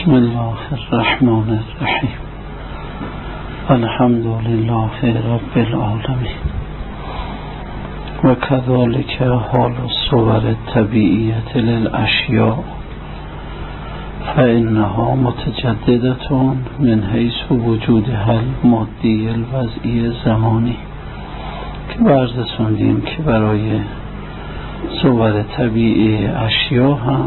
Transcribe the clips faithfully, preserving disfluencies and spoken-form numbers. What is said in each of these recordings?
بسم الله الرحمن الرحیم. الحمد لله رب العالمین و كذلك حال الصور الطبیعیة للاشیاء فإنها متجددة من حیث وجودها المادی الوضعی زمانی، که بررسوندیم که برای صور طبیعی اشیا هم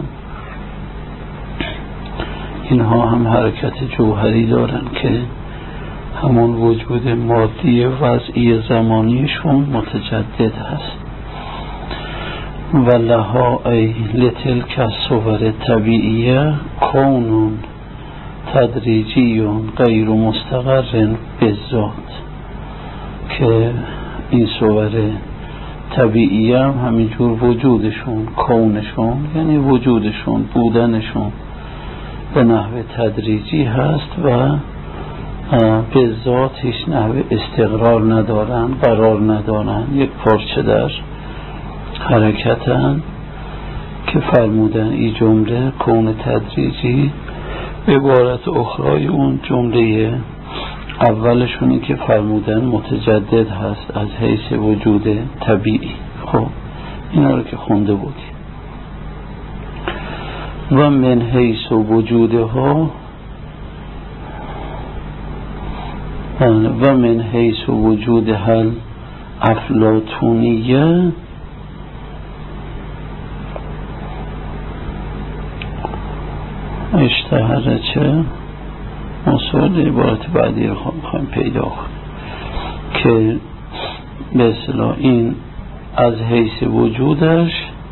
اینها هم حرکت جوهری دارن که همون وجود مادی وضعی زمانیشون متجدد هست. و لها ای لتلک الصور طبیعیه کون تدریجی غیر مستقر بالذات، که این صور طبیعیه هم همینجور وجودشون، کونشون یعنی وجودشون، بودنشون به نحو تدریجی هست و به ذات هیچ نحو استقرار ندارن، قرار ندارن، یک پارچه در حرکتن. که فرمودن این جمله کون تدریجی به عبارت اخرای اون جمله اولشونی که فرمودن متجدد هست از حیث وجود طبیعی. خب اینا رو که خونده بودیم. و من حیث وجودها و من حیث وجودها الافلاطونیه اشتهره چه مصول عبارت بعدی رو خواهیم پیدا کنیم که به اصطلاح این از حیث وجودش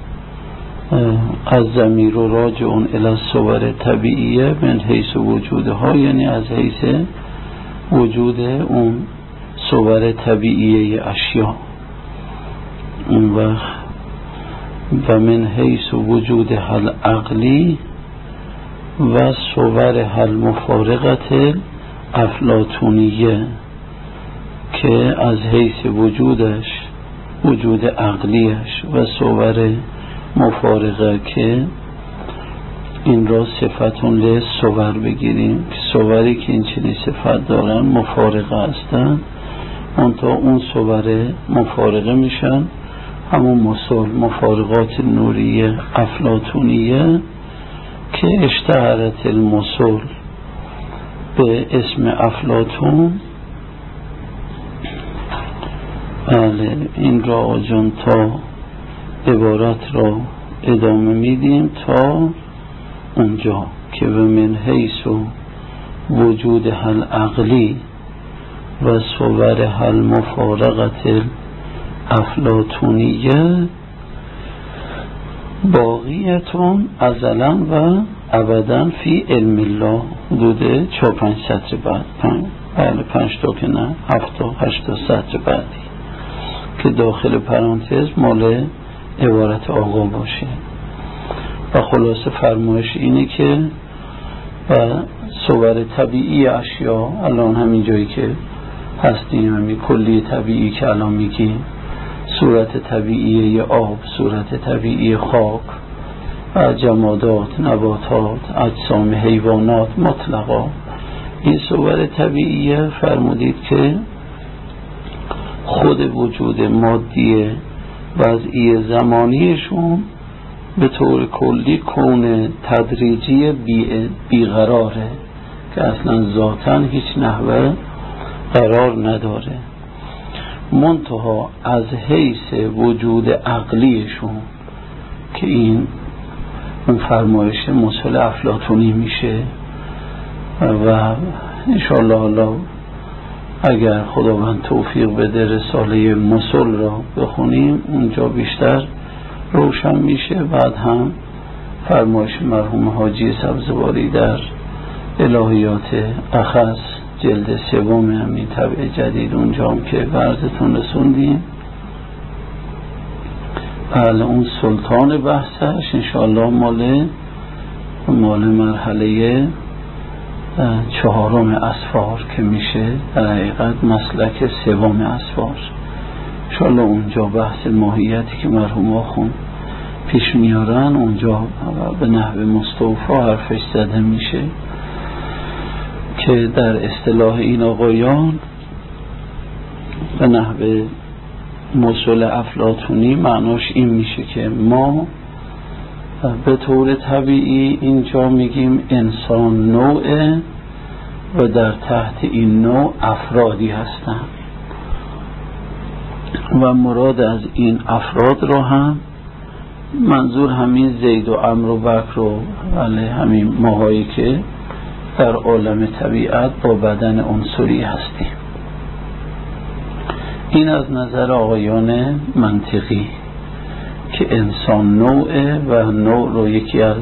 از ضمیر و راجع اون الی الصور طبیعیه من حیث وجودها، یعنی از حیث وجود اون صور طبیعیه اشیا. اون وقت و من حیث وجود حل عقلی و صور حل مفارقت افلاطونیه، که از حیث وجودش وجود عقلیش و صور مفارقه، که این را صفتون له صور بگیریم که صوری که این چنین صفت دارن مفارقه هستن، منتها اون صور مفارقه میشن همون مصول مفارقات نوریه افلاطونیه، که اشتهرت المصول به اسم افلاطون. بله این را آجان تا عبارت را ادامه میدیم تا اونجا که و من حیث وجود حل عقلی و صور حل مفارقت افلاطونیه باقیتون ازلا و ابدا فی علم الله. حدود چهار پنج سطر بعد پنج بله پنج تا که نه هفت تا هشت تا سطر بعدی که داخل پرانتز مال عبارت آقا باشه. و خلاصه فرمایش اینه که و صور طبیعی اشیا الان همین جایی که هستیم، همین کلی طبیعی که الان میگیم، صورت طبیعی آب، صورت طبیعی خاک، جمادات، نباتات، اجسام حیوانات مطلقا، این صور طبیعیه فرمودید که خود وجود مادی وضعی زمانیشون به طور کلی کون تدریجی بی بیقراره، که اصلا ذاتاً هیچ نحوه قرار نداره، منتها از حیث وجود عقلیشون که این اون فرمایش مصول افلاطونی میشه. و انشاءالله الله اگر خداوند توفیق بده رساله مصول را بخونیم اونجا بیشتر روشن میشه. بعد هم فرمایش مرحوم حاجی سبزواری در الهیات اخص جلد سوم همین طبع جدید اونجا هم که برزتون رسوندیم، بله اون سلطان بحثش انشاءالله مال مال مرحله چهارم اسفار که میشه در حقیقت مسلک سوم اسفار. انشاءالله اونجا بحث ماهیتی که مرحوم آخون پیش میارن اونجا به نحو مستوفا حرفش زده میشه که در اصطلاح این آقایان به نحو مسئول افلاطونی معناش این میشه که ما به طور طبیعی اینجا میگیم انسان نوعه و در تحت این نوع افرادی هستن و مراد از این افراد رو هم منظور همین زید و عمرو و بکر و ولی همین ماهایی که در عالم طبیعت با بدن عنصری هستیم. این از نظر آقایان منطقی که انسان نوعه و نوع رو یکی از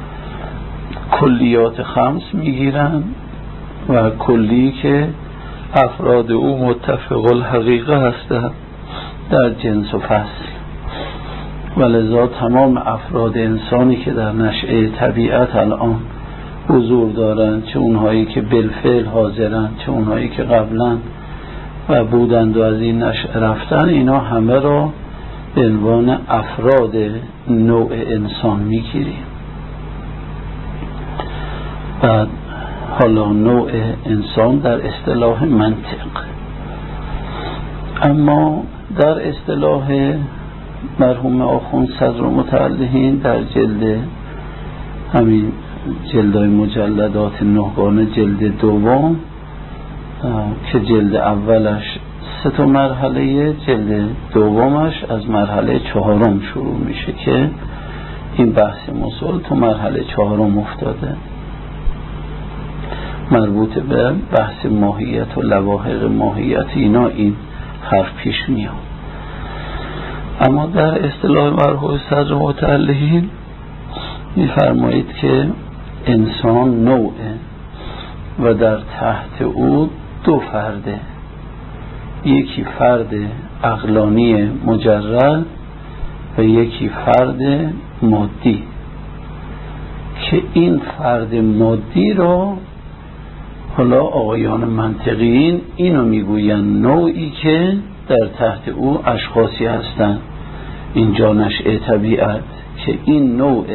کلیات خمس میگیرن و کلی که افراد او متفق الحقیقه هستند در جنس و فصل و لذا تمام افراد انسانی که در نشأه طبیعت الان حضور دارن، چه اونهایی که بالفعل حاضرن چه اونهایی که قبلا و بودند و از این نشأه رفتن، اینا همه را به عنوان افراد نوع انسان میگیریم. بعد حالا نوع انسان در اصطلاح منطق، اما در اصطلاح مرحوم آخوند صدر متعلهین در جلد همین جلدهای مجلدات نهگانه جلد دوم که جلد اولش سه تا مرحله، جلد دومش از مرحله چهارم شروع میشه که این بحث مسئول تو مرحله چهارم افتاده، مربوط به بحث ماهیت و لواحق ماهیت اینا این حرف پیش میاد. اما در اصطلاح مرحوم صدر متعلهین میفرمایید که انسان نوعه و در تحت او دو فرده، یکی فرد عقلانی مجرد و یکی فرد مادی، که این فرد مادی را حالا آقایان منطقیین اینو میگوین نوعی که در تحت او اشخاصی هستند، اینجا نشأه طبیعت، که این نوع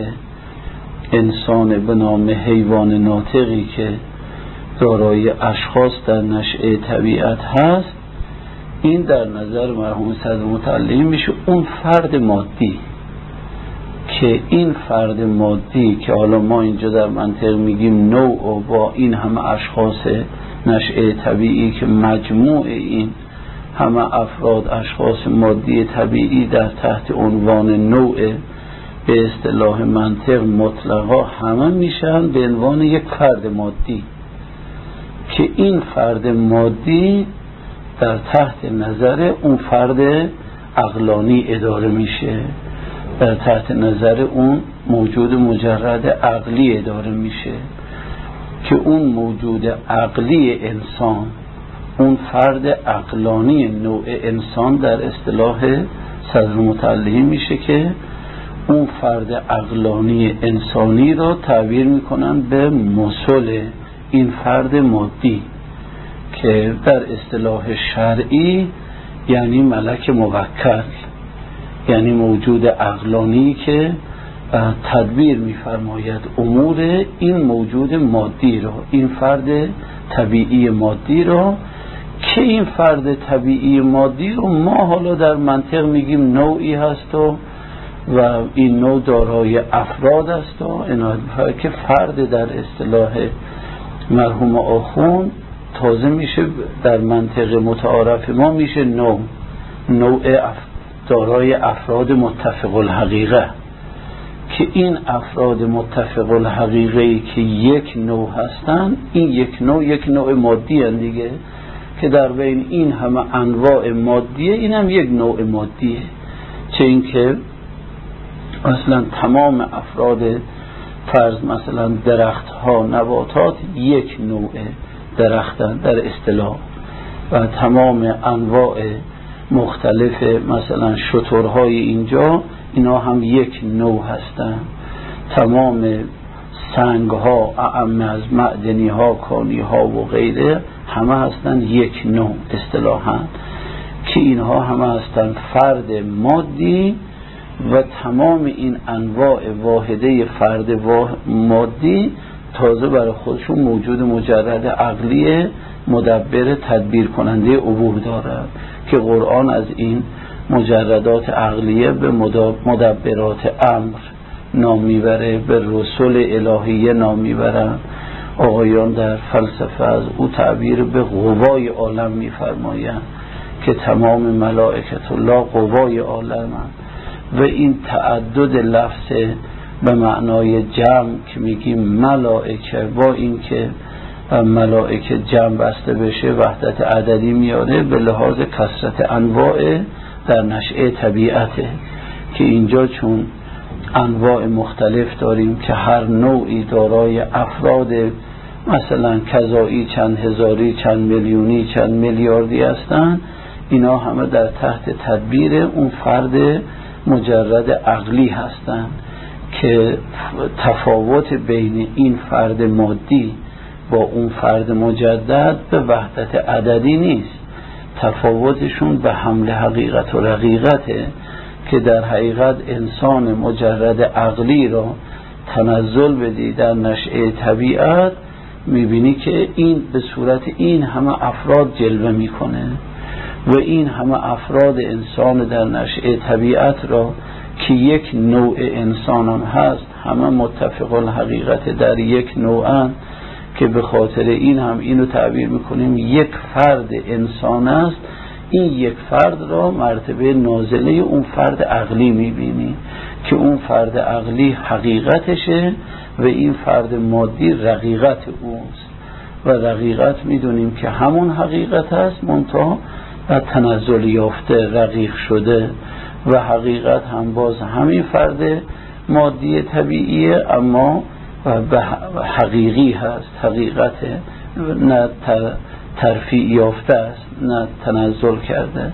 انسان به نام حیوان ناطقی که دارای اشخاص در نشأه طبیعت هست، این در نظر مرحوم صدر متعلهین میشه اون فرد مادی، که این فرد مادی که حالا ما اینجا در منطق میگیم نوع و با این همه اشخاص نشأه طبیعی که مجموع این همه افراد اشخاص مادی طبیعی در تحت عنوان نوع به اصطلاح منطق مطلقا همه میشن به عنوان یک فرد مادی، که این فرد مادی در تحت نظر اون فرد عقلانی اداره میشه، در تحت نظر اون موجود مجرد عقلی اداره میشه، که اون موجود عقلی انسان، اون فرد عقلانی نوع انسان در اصطلاح صدر متعلهین میشه که اون فرد عقلانی انسانی را تعبیر میکنن به مثل این فرد مادی که در اصطلاح شرعی یعنی ملک موکل، یعنی موجود عقلانی که تدبیر میفرماید امور این موجود مادی را، این فرد طبیعی مادی را، که این فرد طبیعی مادی رو ما حالا در منطق میگیم نوعی هست و و این نوع دارای افراد است و اینا، که فرد در اصطلاح مرحوم آخوند تازه میشه در منطق متعارف ما میشه نوع نوع دارای افراد متفق الحقیقه، که این افراد متفق الحقیقه که یک نوع هستن، این یک نوع یک نوع مادی هست دیگه، که در بین این همه انواع مادیه این هم یک نوع مادیه، چه این که اصلا تمام افراد فرض مثلا درخت ها نباتات یک نوع درختن در اصطلاح، و تمام انواع مختلف مثلا شترهای اینجا اینا هم یک نوع هستن، تمام سنگ ها اعم از معدنی ها کانی ها و غیره همه هستن یک نوع اصطلاحاً، که اینها همه هستن فرد مادی، و تمام این انواع واحده فرد مادی تازه برای خودشون موجود مجرد عقلی مدبر تدبیر کننده امور دارد که قرآن از این مجردات عقلیه به مدبرات امر نام میبره، به رسول الهیه نام میبرن. آقایان در فلسفه از او تعبیر به قوای عالم میفرمایند که تمام ملائکت الله قوای عالم هست و این تعدد لفظ به معنای جمع که میگیم ملائکه، با این که ملائکه جمع بسته بشه وحدت عددی میاره به لحاظ کثرت انواع در نشأه طبیعته، که اینجا چون انواع مختلف داریم که هر نوعی دارای افراد مثلا کذایی چند هزاری، چند میلیونی، چند میلیاردی هستن، اینا همه در تحت تدبیر اون فرد مجرد عقلی هستن که تفاوت بین این فرد مادی با اون فرد مجدد به وحدت عددی نیست، تفاوتشون به حمل حقیقت و رقیقته که در حقیقت انسان مجرد عقلی را تنزل بدی در نشأه طبیعت میبینی که این به صورت این همه افراد جلوه میکنه و این همه افراد انسان در نشأه طبیعت را که یک نوع انسان هم هست همه متفق الحقیقت در یک نوعن، که به خاطر این هم اینو تعبیر میکنیم یک فرد انسان است. این یک فرد را مرتبه نازله اون فرد عقلی میبینی که اون فرد عقلی حقیقتشه و این فرد مادی رقیقت اوست و رقیقت میدونیم که همون حقیقت هست منتها و تنزل یافته رقیق شده و حقیقت هم باز همین فرد مادی طبیعیه اما حقیقی هست، حقیقت نه ترفیع یافته است نه تنزل کرده.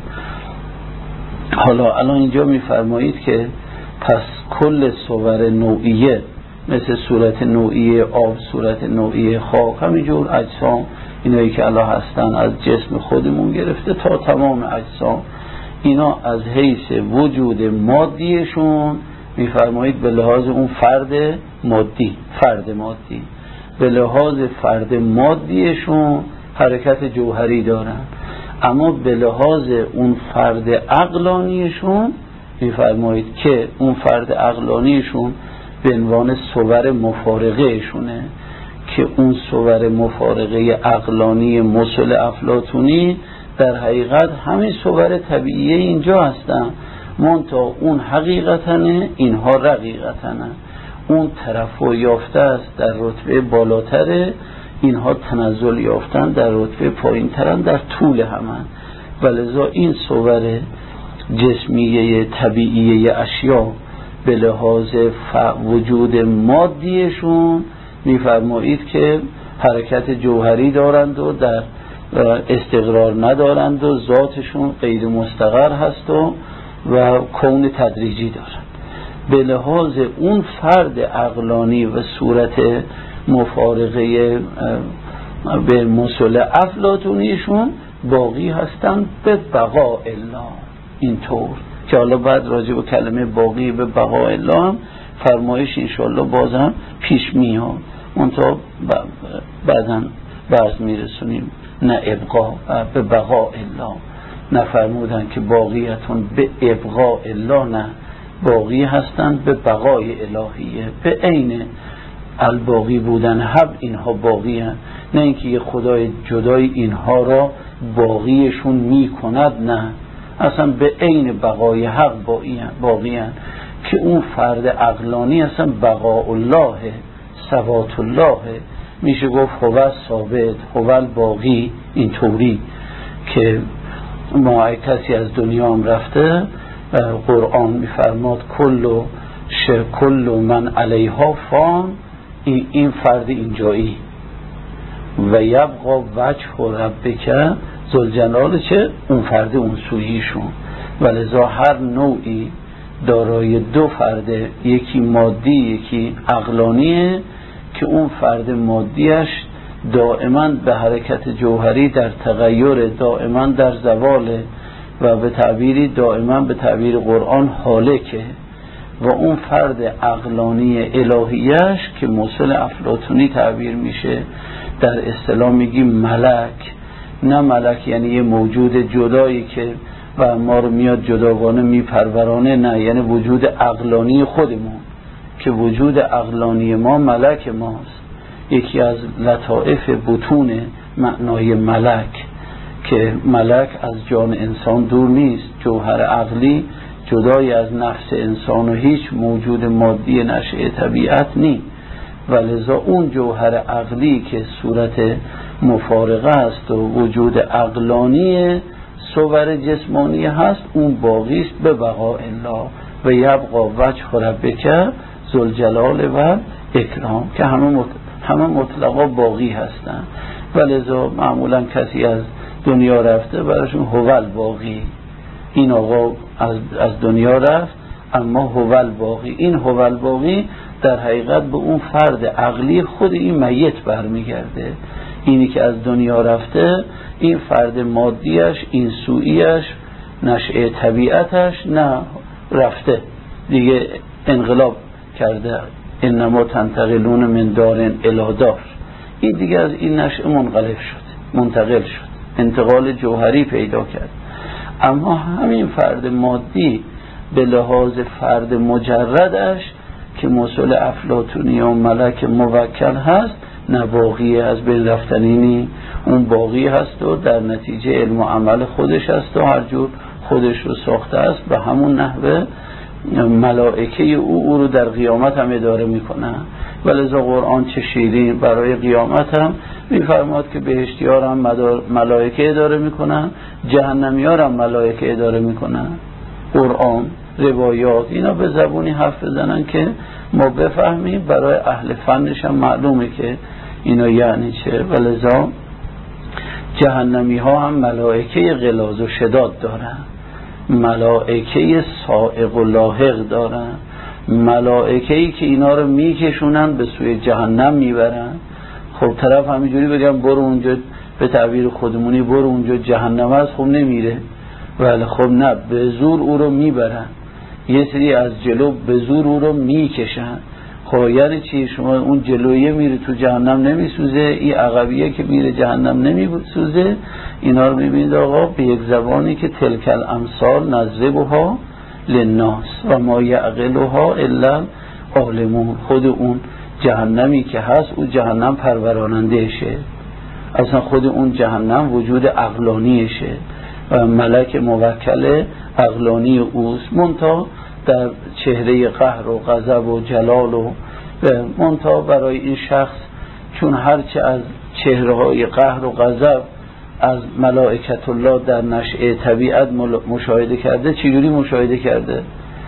حالا الان اینجا میفرمایید که پس کل صور نوعیه مثل صورت نوعیه آب، صورت نوعیه خاک، همینجور اجسام اینایی که الان هستن از جسم خودمون گرفته تا تمام اجسام، اینا از حیث وجود مادیشون میفرمایید به لحاظ اون فرد مادی فرد مادی به لحاظ فرد مادیشون حرکت جوهری دارن، اما به لحاظ اون فرد عقلانیشون میفرمایید که اون فرد عقلانیشون به عنوان صور مفارقه شونه که اون صور مفارقه عقلانی مسل افلاطونی در حقیقت همین صور طبیعیه اینجا هستن، منتها اون حقیقتنه اینها رقیقتنه، اون ترفع یافته است در رتبه بالاتره، اینها تنزل یافتن در رتبه پایین ترن در طول همن، ولذا این صور جسمیه طبیعیه اشیا به لحاظ وجود مادیشون میفرمایید که حرکت جوهری دارند و در استقرار ندارند و ذاتشون غیر مستقر هست و و کون تدریجی دارند. به لحاظ اون فرد عقلانی و صورت مفارقه به مسل افلاطونیشون باقی هستن به بقاء الله، اینطور که حالا بعد راجع به کلمه باقی به بقاء الله هم فرمایش انشاءالله بازم پیش میاد، منتها بعدا بعض میرسونیم نه ابقا به بقاء الله، نفرمودن که باقیتون به ابقاء الله، نه باقی هستند به بقای الهیه، به عین الباقی بودن حب اینها باقی هستند، نه اینکه یه خدای جدای اینها را باقیشون می کند، نه اصلا به عین بقای حق باقی هستند که اون فرد عقلانی اصلا بقاء الله ثبات الله میشه گفت هو ثابت هو باقی، اینطوری که ما کسی از دنیا هم رفته قرآن میفرماد کل شر کل من علیها فان، این, این فرد اینجایی و یبقا وجه ربک ذوالجلال چه اون فرد اون سوییشون، ولذا هر نوعی دارای دو فرده، یکی مادی یکی عقلانیه که اون فرد مادیش دائما به حرکت جوهری در تغییر، دائما در زوال و به تعبیری دائما به تعبیر قرآن حالکه، و اون فرد عقلانی الهیش که موصل افلاطونی تعبیر میشه، در اصطلاح میگیم ملک. نه ملک یعنی یه موجود جدایی که و ما رو میاد جداگانه میپرورانه، نه، یعنی وجود عقلانی خودمون که وجود عقلانی ما ملک ماست. یکی از لطائف بطون معنای ملک که ملک از جان انسان دور نیست، جوهر عقلی جدای از نفس انسان و هیچ موجود مادی نشأه طبیعت نیست، و لذا اون جوهر عقلی که صورت مفارقه است و وجود عقلانی صور جسمانی هست، اون باقی است به بقاء الله و یبقا وجه ربک ذوالجلال و اکرام، که همه همه مطلقا باقی هستن. و لذا معمولا کسی از دنیا رفته براشون هوال باقی، این آقا از, از دنیا رفت اما هوال باقی. این هوال باقی در حقیقت به اون فرد عقلی خود این میت برمیگرده. اینی که از دنیا رفته، این فرد مادیش، این سویش، نشأه طبیعتش نه رفته دیگه، انقلاب کرده. انما تنتقلون من دارن الی دار، این دیگه از این نشأه منقلب شد، منتقل شد، انتقال جوهری پیدا کرد. اما همین فرد مادی به لحاظ فرد مجردش که موصل افلاطونی و ملک موکل هست، نه باقی از بین رفتنینی، اون باقی هست و در نتیجه علم و عمل خودش هست و هر جور خودش رو ساخته است. به همون نحوه ملائکه او او رو در قیامت هم اداره میکنن. ولذا قرآن چه شیرین برای قیامت هم میفرماد که بهشتیار هم ملائکه اداره میکنن، جهنمیار هم ملائکه اداره میکنن. قرآن، روایات، اینا به زبونی حرف بزنن که ما بفهمیم، برای اهل فنش هم معلومه که اینا یعنی چه. ولذا جهنمی ها هم ملائکه غلاظ و شداد دارن، ملائکه سائق و لاحق دارن، ملائکه‌ای که اینا رو میکشونن به سوی جهنم میبرن. خب طرف همینجوری بگم برو اونجا، به تعبیر خودمونی برو اونجا جهنم هست، خب نمیره. ولی خب نه، به زور او رو میبرن، یه سری از جلو به زور او رو میکشن. خب یعنی چی؟ شما اون جلویه میره تو جهنم نمیسوزه، این عقبیه که میره جهنم نمیسوزه. اینا رو میبینید آقا به یک زبانی که تلک الامثال نضربها للناس و ما یعقلها الا العالمون. خود اون جهنمی که هست، اون جهنم پرورانندهشه، اصلا خود اون جهنم وجود عقلانیشه و ملک موکل عقلانی اوست، منتها در چهره قهر و غضب و جلال و منتها برای این شخص، چون هرچه از چهره های قهر و غضب از ملائکت الله در نشأه طبیعت مشاهده کرده، چجوری مشاهده کرده؟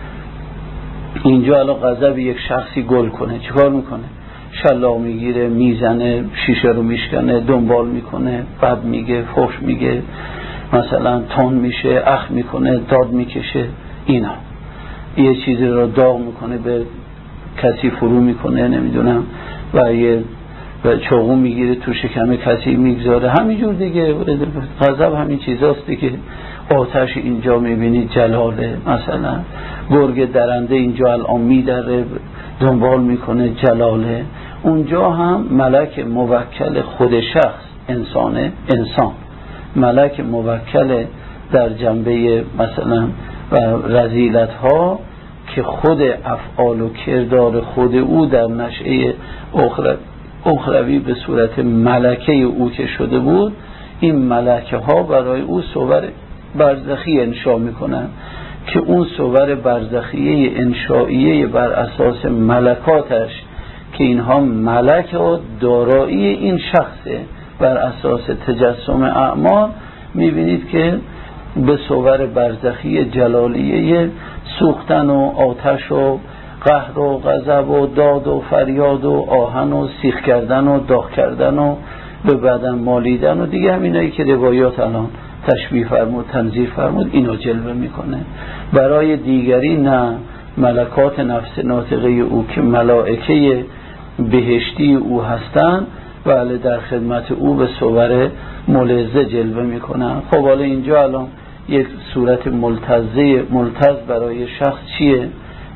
اینجا الان غضب یک شخصی گل کنه چیکار میکنه؟ شلاق میگیره، میزنه، شیشه رو میشکنه، دنبال میکنه، بد میگه، فحش میگه، مثلا تون میشه، اخ میکنه، داد میکشه، اینا یه چیزی رو داغ میکنه، به کسی فرو میکنه، نمیدونم، و یه چاقو میگیره تو شکم کسی میگذاره، همینجور دیگه. غضب همین چیزاست دیگه. آتش اینجا میبینید جلاله، مثلا گرگ درنده اینجا الان میدره دنبال میکنه، جلاله. اونجا هم ملک موکل خود شخص انسانه، انسان ملک موکل در جنبه مثلا رذیلت ها که خود افعال و کردار خود او در نشأه اخروی به صورت ملکه او که شده بود، این ملکه ها برای او صور برزخی انشا میکنن که اون صور برزخیه انشائیه بر اساس ملکاتش که اینها ملک و دارایی این شخصه، بر اساس تجسم اعمال میبینید که به صور برزخی جلالیه سوختن و آتش و قهر و غضب و داد و فریاد و آهن و سیخ کردن و داغ کردن و به بدن مالیدن و دیگه همینایی که روایات الان تشبیه فرمود، تنظیر فرمود، اینو جلوه میکنه. برای دیگری نه، ملکات نفس ناطقه او که ملائکه بهشتی او هستن ولی در خدمت او به صور ملزه جلوه میکنن. خب حالا اینجا الان یک صورت ملتزه ملتز برای شخص چیه؟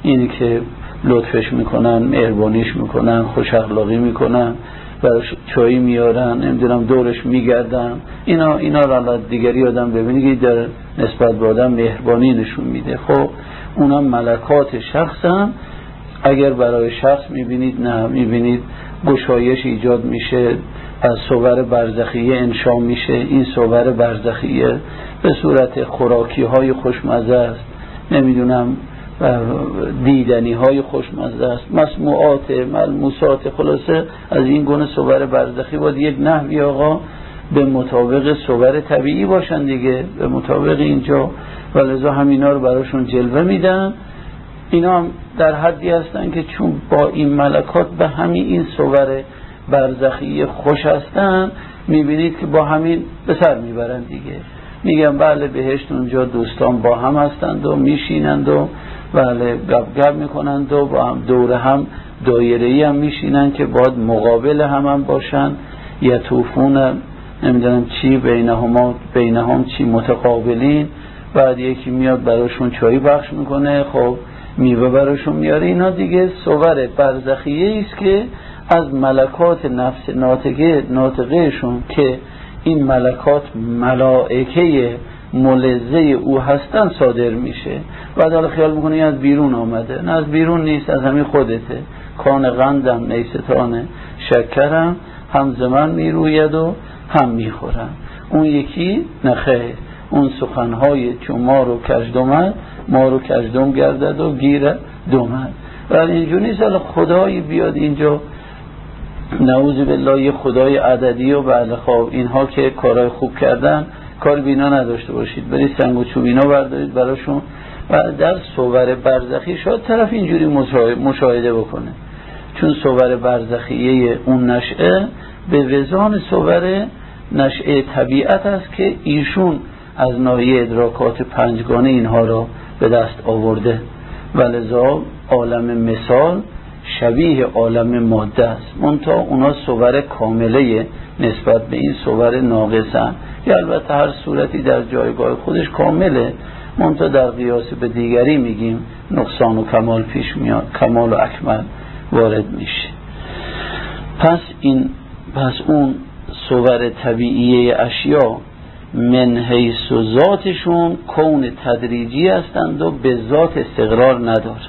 اینی که لطفش میکنن، مهربانیش میکنن، خوش اخلاقی میکنن، براش چایی میارن، نمیدونم دورش میگردن، اینا اینا را دیگری آدم ببینی که در نسبت به آدم مهربانی نشون میده. خب اونا ملکات شخص هم اگر برای شخص میبینید، نه میبینید گشایش ایجاد میشه، از صور برزخیه انشا میشه. این صور برزخیه به صورت خوراکی های خوشمزه است، نمیدونم دیدنی های خوشمزه است، مسموعات، ملموسات، خلاصه از این گونه صور برزخی باید یک نحوی آقا به مطابق صور طبیعی باشن دیگه، به مطابق اینجا، ولذا همینا رو براشون جلوه میدن. اینا هم در حدی هستن که چون با این ملکات به همین این صور برزخی خوش هستن، میبینید که با همین به سر میبرن دیگه. میگن بله بهشت اونجا دوستان با هم هستند و میشینند و بله گپ گپ میکنند و با هم دور هم دایره‌ای هم میشینند که باید مقابل هم هم باشن، یطوفون نمیدونم چی بینهما بینهم چی متقابلین. بعد یکی میاد براشون چای بخش میکنه، خب میوه براشون میاره. اینا دیگه صور برزخیه است که از ملکات نفس ناطقه ناطقهشون که این ملکات ملائکه ملزه او هستن صادر میشه. بعد حالا خیال میکنه از بیرون آمده، نه از بیرون نیست، از همین خودته. کان قندم نیستانه شکرم، هم زمن میروید و هم میخورم. اون یکی نخه، اون سخنهای چون ما رو کجدمد، ما رو کجدم گردد و گیره دومد. ولی اینجور نیست حالا خدایی بیاد اینجا نعوذ بالله یه خدای عددی و بله خب اینها که کارهای خوب کردن کار بینا نداشته باشید، برید سنگ و چوبینا بردارید براشون. و در صور برزخی شاید طرف اینجوری مشاهده بکنه، چون صور برزخیه اون نشعه به وزان صور نشعه طبیعت است که ایشون از ناحیه ادراکات پنجگانه اینها را به دست آورده. ولذا عالم مثال شبیه عالم ماده است، منتها اونا صور کامله نسبت به این صور ناقصن. یا البته هر صورتی در جایگاه خودش کامله، منتها در قیاس به دیگری میگیم نقصان و کمال پیش میاد، کمال و اکمل وارد میشه. پس این پس اون صور طبیعی اشیا من حیث و ذاتشون کون تدریجی هستند و به ذات استقرار ندارند.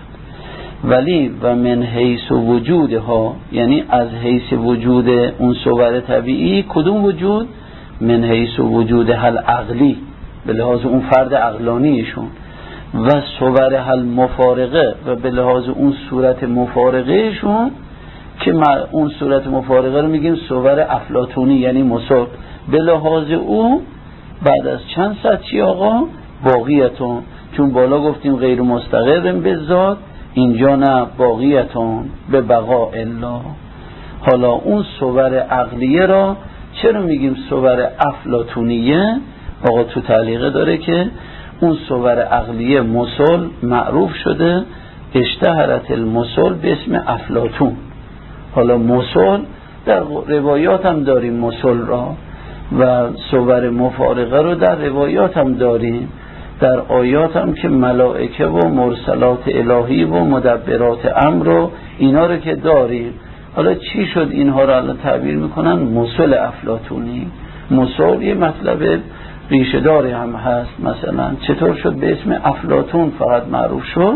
ولی و من حیث وجودها، یعنی از حیث وجود اون صور طبیعی، کدوم وجود؟ من حیث وجود هل عقلی، به لحاظ اون فرد عقلانیشون، و صور هل مفارقه، و به لحاظ اون صورت مفارقهشون که اون صورت مفارقه رو میگیم صور افلاطونی یعنی مسل. به لحاظ او بعد از چند صد چی آقا؟ باقیتون، چون بالا گفتیم غیر مستقر به ذات، اینجا نه، باقیتون به بقا الا. حالا اون صور عقلیه را چرا میگیم صور افلاطونیه؟ آقا تو تعلیقه داره که اون صور عقلیه مسل معروف شده، اشتهرت المسل به اسم افلاطون. حالا مسل در روایات هم داریم مسل را، و صور مفارقه رو در روایات هم داریم، در آیات هم که ملائکه و مرسلات الهی و مدبرات امر و اینا رو که داریم. حالا چی شد اینها رو الان تعبیر میکنن مسل افلاطونی؟ مسل یه مطلب ریشه داری هم هست. مثلا چطور شد به اسم افلاطون فقط معروف شد؟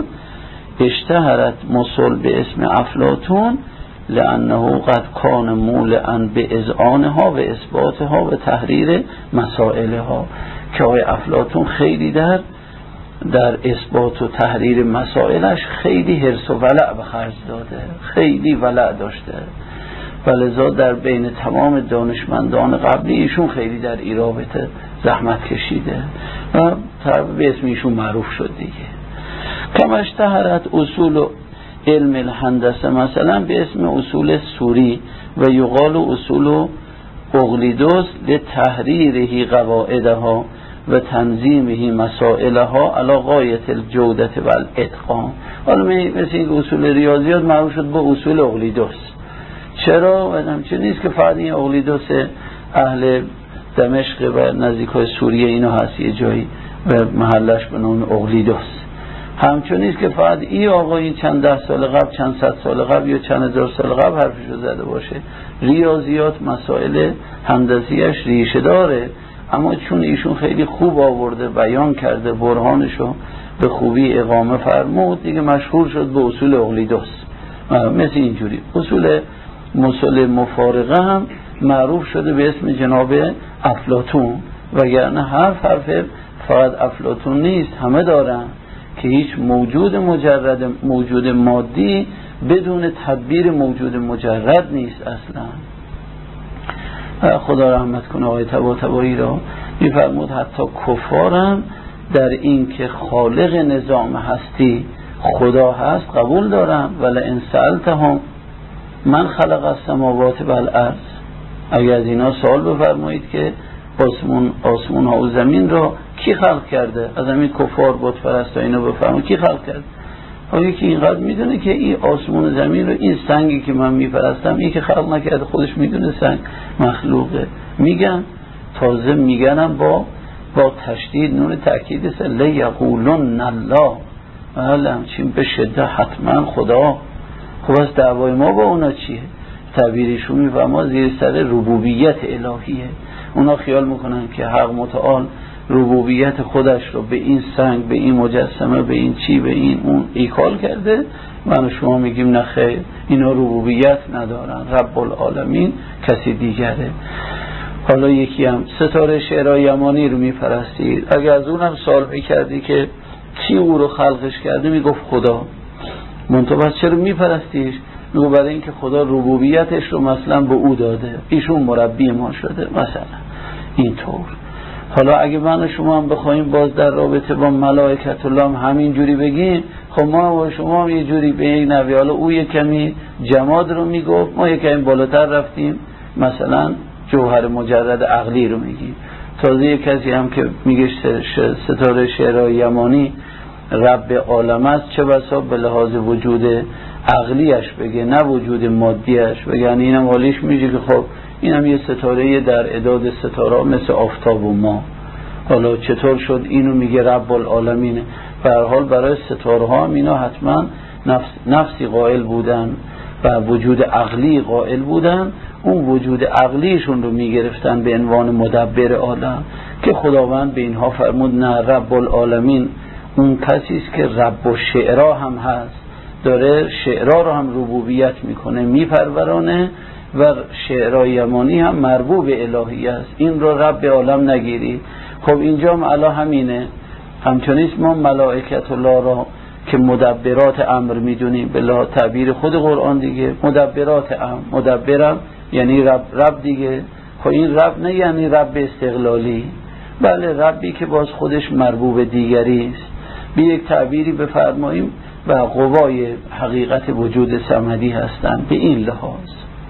اشتهرت مسل به اسم افلاطون لانه قد کان مولعا به اذعانها و اثباتها و تحریر مسائلها، که آقای افلاطون خیلی در در اثبات و تحریر مسائلش خیلی حرص و ولع به خرج داده، خیلی ولع داشته، ولذا در بین تمام دانشمندان قبلی ایشون خیلی در این رابطه زحمت کشیده و به اسم ایشون معروف شد دیگه. کما اشتهرت اصول علم الهندسه مثلا به اسم اصول سوری و یقال اصول اقلیدوس لتحریره قواعدها و تنظیمه مسائلها علی غایت الجودت و الاتقان. حالا مثل این اصول ریاضیات معروف شد با اصول اقلیدوس. چرا؟ و چه نیست که فقط این اقلیدوس اهل دمشق و نزدیکای سوریه اینا هست، یه جایی و محلش به نام اقلیدوس. همچنین که فقط این آقا این چند ده سال قبل، چند صد سال قبل یا چند هزار سال قبل حرفشو زده باشه. ریاضیات مسائل هندسیش ریشه داره، اما چون ایشون خیلی خوب آورده بیان کرده، برهانشو به خوبی اقامه فرمود، دیگه مشهور شد به اصول اقلیدس. مثل اینجوری اصول مسئله مفارقه هم معروف شده به اسم جناب افلاطون، وگرنه حرف حرف فقط افلاطون نیست، همه دارن که هیچ موجود مجرد موجود مادی بدون تدبیر موجود مجرد نیست اصلا. خدا رحمت کنه آقای طباطبایی را، میفرمود حتی کفارم در این که خالق نظام هستی خدا هست قبول دارم، ولی ان سألتهم من خلق السماوات والارض، اگر از اینا سوال بفرمایید که آسمون آسمون ها و زمین را کی خلق کرده، از همین کفار بت پرستا اینا بفرمایید کی خلق کرده. آیا که اینقدر میدونه که این آسمون و زمین رو، این سنگی که من میپرستم این که خلق نکرده، خودش میدونه سنگ مخلوقه. میگن تازه میگنم با با تشدید نون تأکید است، لیقولن الله، بله همچین به شدت حتما خدا. خب از دعوای ما با اونا چیه؟ تعبیرشون میفهمه زیر سر ربوبیت الهیه. اونا خیال میکنن که حق متعال ربوبیت خودش رو به این سنگ، به این مجسمه، به این چی، به این اون ایکال کرده. من و شما میگیم نه خیر، اینا ربوبیت ندارن، رب العالمین کسی دیگره. حالا یکی هم ستاره شعرهای یمانی رو میپرستید، اگر از اونم سوال میکردی که کی او رو خلقش کرده، میگفت خدا. منتها بس چرا میپرستیش؟ میگو برای اینکه خدا ربوبیتش رو مثلا به او داده، ایشون مربی ما شده مثلا اینطور. حالا اگه من و شما هم بخوایم باز در رابطه با ملائکت الله هم همین جوری بگیم، خب ما و شما هم یه جوری به یک نوی، حالا او یک کمی جماد رو میگفت، ما یک کمی بالاتر رفتیم مثلا جوهر مجرد عقلی رو میگیم. تازه یک کسی هم که میگه ستاره شعرهای یمانی رب عالم است، چه بسا به لحاظ وجود عقلیش بگه نه وجود مادیش بگه، یعنی اینم حالیش میگه که خب اینم یه ستاره در اعداد ستاره مثل آفتاب و ما. حالا چطور شد اینو میگه رب العالمینه؟ به هر حال برای ستاره ها هم اینا حتما نفس نفسی قائل بودن و وجود عقلی قائل بودن، اون وجود عقلیشون رو میگرفتن به عنوان مدبر عالم، که خداوند به اینها فرمود نه، رب العالمین اون کسی است که رب و شعرا هم هست، داره شعرا رو هم ربوبیت میکنه میپرورانه، و شعرهای یمانی هم مربوب الهی است، این رو رب عالم نگیری. خب اینجا هم علا همینه، همچنین ما ملائکت الله را که مدبرات امر میدونیم بلا تعبیر خود قرآن دیگه، مدبرات امر، مدبرم یعنی رب, رب دیگه. خب این رب نه یعنی رب استقلالی، بله ربی که باز خودش مربوب دیگری است. به یک تعبیری بفرماییم و قوای حقیقت وجود صمدی هستند به این لحاظ.